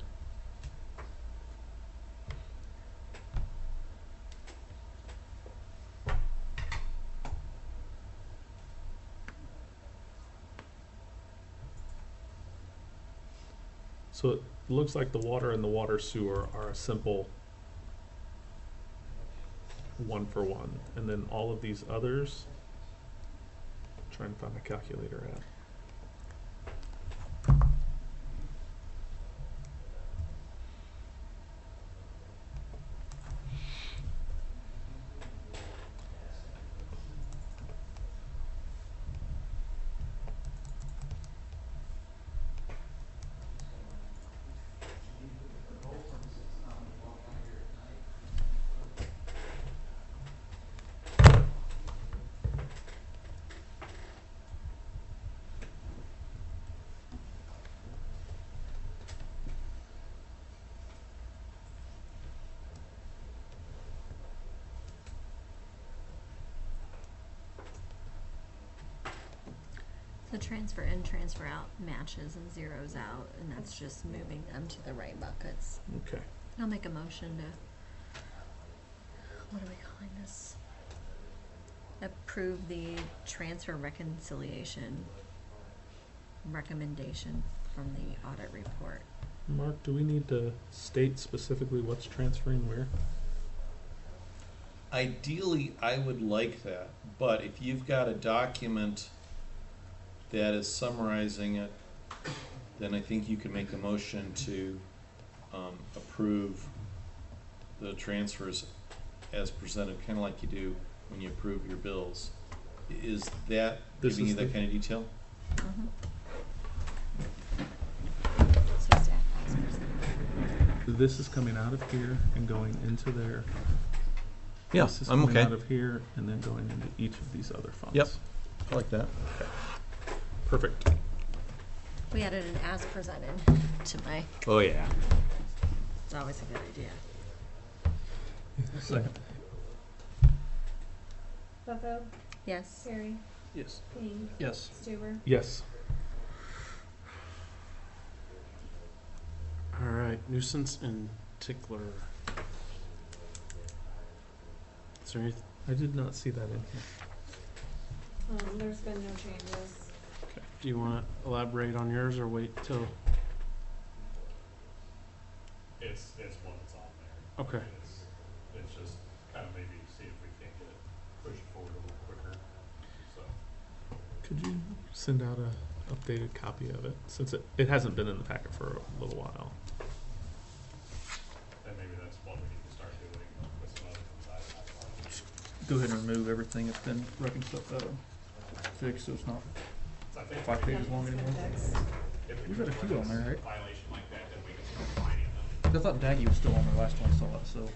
[SPEAKER 2] So it looks like the water and the water sewer are a simple one for one, and then all of these others, trying to find my calculator at.
[SPEAKER 3] So transfer in, transfer out matches and zeros out, and that's just moving them to the right buckets.
[SPEAKER 2] Okay.
[SPEAKER 3] I'll make a motion to, what are we calling this? Approve the transfer reconciliation recommendation from the audit report.
[SPEAKER 2] Mark, do we need to state specifically what's transferring where?
[SPEAKER 5] Ideally, I would like that, but if you've got a document that is summarizing it, then I think you can make a motion to um, approve the transfers as presented, kind of like you do when you approve your bills. Is that
[SPEAKER 2] This
[SPEAKER 5] giving
[SPEAKER 2] is
[SPEAKER 5] you that
[SPEAKER 2] the-
[SPEAKER 5] kind of detail?
[SPEAKER 3] Mm-hmm. So staff has presented.
[SPEAKER 2] This is coming out of here and going into there.
[SPEAKER 6] Yeah,
[SPEAKER 2] This is
[SPEAKER 6] I'm
[SPEAKER 2] coming
[SPEAKER 6] okay.
[SPEAKER 2] out of here and then going into each of these other funds.
[SPEAKER 6] Yep. I like that.
[SPEAKER 2] Perfect.
[SPEAKER 3] We added an as presented to my,
[SPEAKER 6] Oh, yeah.
[SPEAKER 3] it's always a good idea.
[SPEAKER 7] Second.
[SPEAKER 8] Bucko,
[SPEAKER 3] Yes.
[SPEAKER 8] Terry,
[SPEAKER 1] Yes.
[SPEAKER 8] King,
[SPEAKER 7] Yes.
[SPEAKER 8] Stuber.
[SPEAKER 2] Yes.
[SPEAKER 1] All right, nuisance and tickler. Is there anything?
[SPEAKER 2] I did not see that in here.
[SPEAKER 8] Um, there's been no changes.
[SPEAKER 1] Do you want to elaborate on yours or wait till?
[SPEAKER 9] It's, it's one that's on there.
[SPEAKER 1] Okay.
[SPEAKER 9] It's, it's just kind of maybe see if we can get it, push it forward a little quicker, so.
[SPEAKER 2] Could you send out a updated copy of it, since it, it hasn't been in the packet for a little while?
[SPEAKER 9] And maybe that's what we need to start doing with some other things I have.
[SPEAKER 7] Go ahead and remove everything that's been reconciled, uh, fixed, so it's not
[SPEAKER 9] So I think
[SPEAKER 7] five pages long
[SPEAKER 8] It's been
[SPEAKER 7] anymore.
[SPEAKER 8] fixed.
[SPEAKER 9] if we
[SPEAKER 7] We've got a few on there, right?
[SPEAKER 9] violation like that, then we can start finding them.
[SPEAKER 7] I thought Daggy was still on there last time I saw it, so.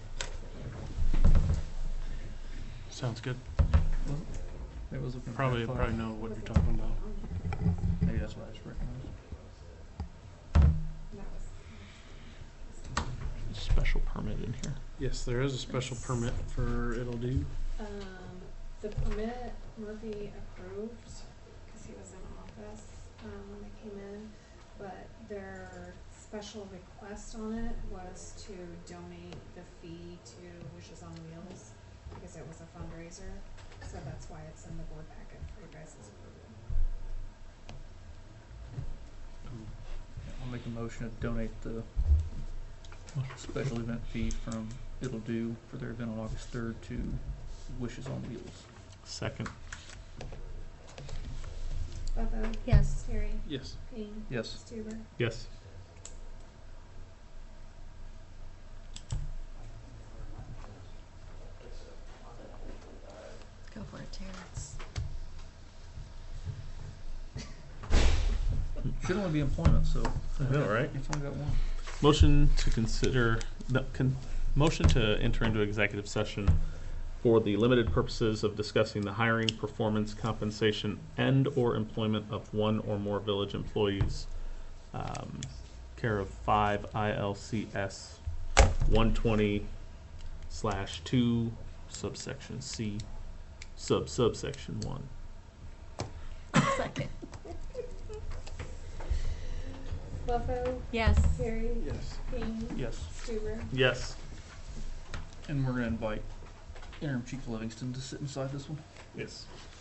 [SPEAKER 1] Sounds good.
[SPEAKER 7] It was looking.
[SPEAKER 1] Probably,
[SPEAKER 7] fine.
[SPEAKER 1] probably know what you're talking about.
[SPEAKER 7] Maybe that's what I just recognized.
[SPEAKER 8] That was,
[SPEAKER 2] Special permit in here.
[SPEAKER 1] Yes, there is a special permit for it'll do.
[SPEAKER 8] um, the permit Murphy approved, cause he was in office, um, when they came in, but their special request on it was to donate the fee to Wishes on Wheels, because it was a fundraiser, so that's why it's in the board packet for you guys' approval.
[SPEAKER 7] I'll make a motion to donate the special event fee from It'll Do for their event on August third to Wishes on Wheels.
[SPEAKER 2] Second.
[SPEAKER 8] Bucko,
[SPEAKER 3] Yes.
[SPEAKER 8] Terry,
[SPEAKER 1] Yes.
[SPEAKER 8] King,
[SPEAKER 7] Yes.
[SPEAKER 8] Stuber.
[SPEAKER 2] Yes.
[SPEAKER 3] Go for it, Terrence.
[SPEAKER 7] Should only be employment, so.
[SPEAKER 2] I know, right?
[SPEAKER 7] You've only got one.
[SPEAKER 2] Motion to consider, no, con, motion to enter into executive session for the limited purposes of discussing the hiring, performance, compensation, and/or employment of one or more village employees. Um, care of five I L C S one twenty slash two subsection C sub subsection one.
[SPEAKER 3] Second.
[SPEAKER 8] Bucko,
[SPEAKER 3] Yes.
[SPEAKER 8] Terry,
[SPEAKER 1] Yes.
[SPEAKER 8] King,
[SPEAKER 7] Yes.
[SPEAKER 8] Stuber.
[SPEAKER 2] Yes.
[SPEAKER 7] And we're gonna invite interim Chief Livingston to sit inside this one.
[SPEAKER 2] Yes.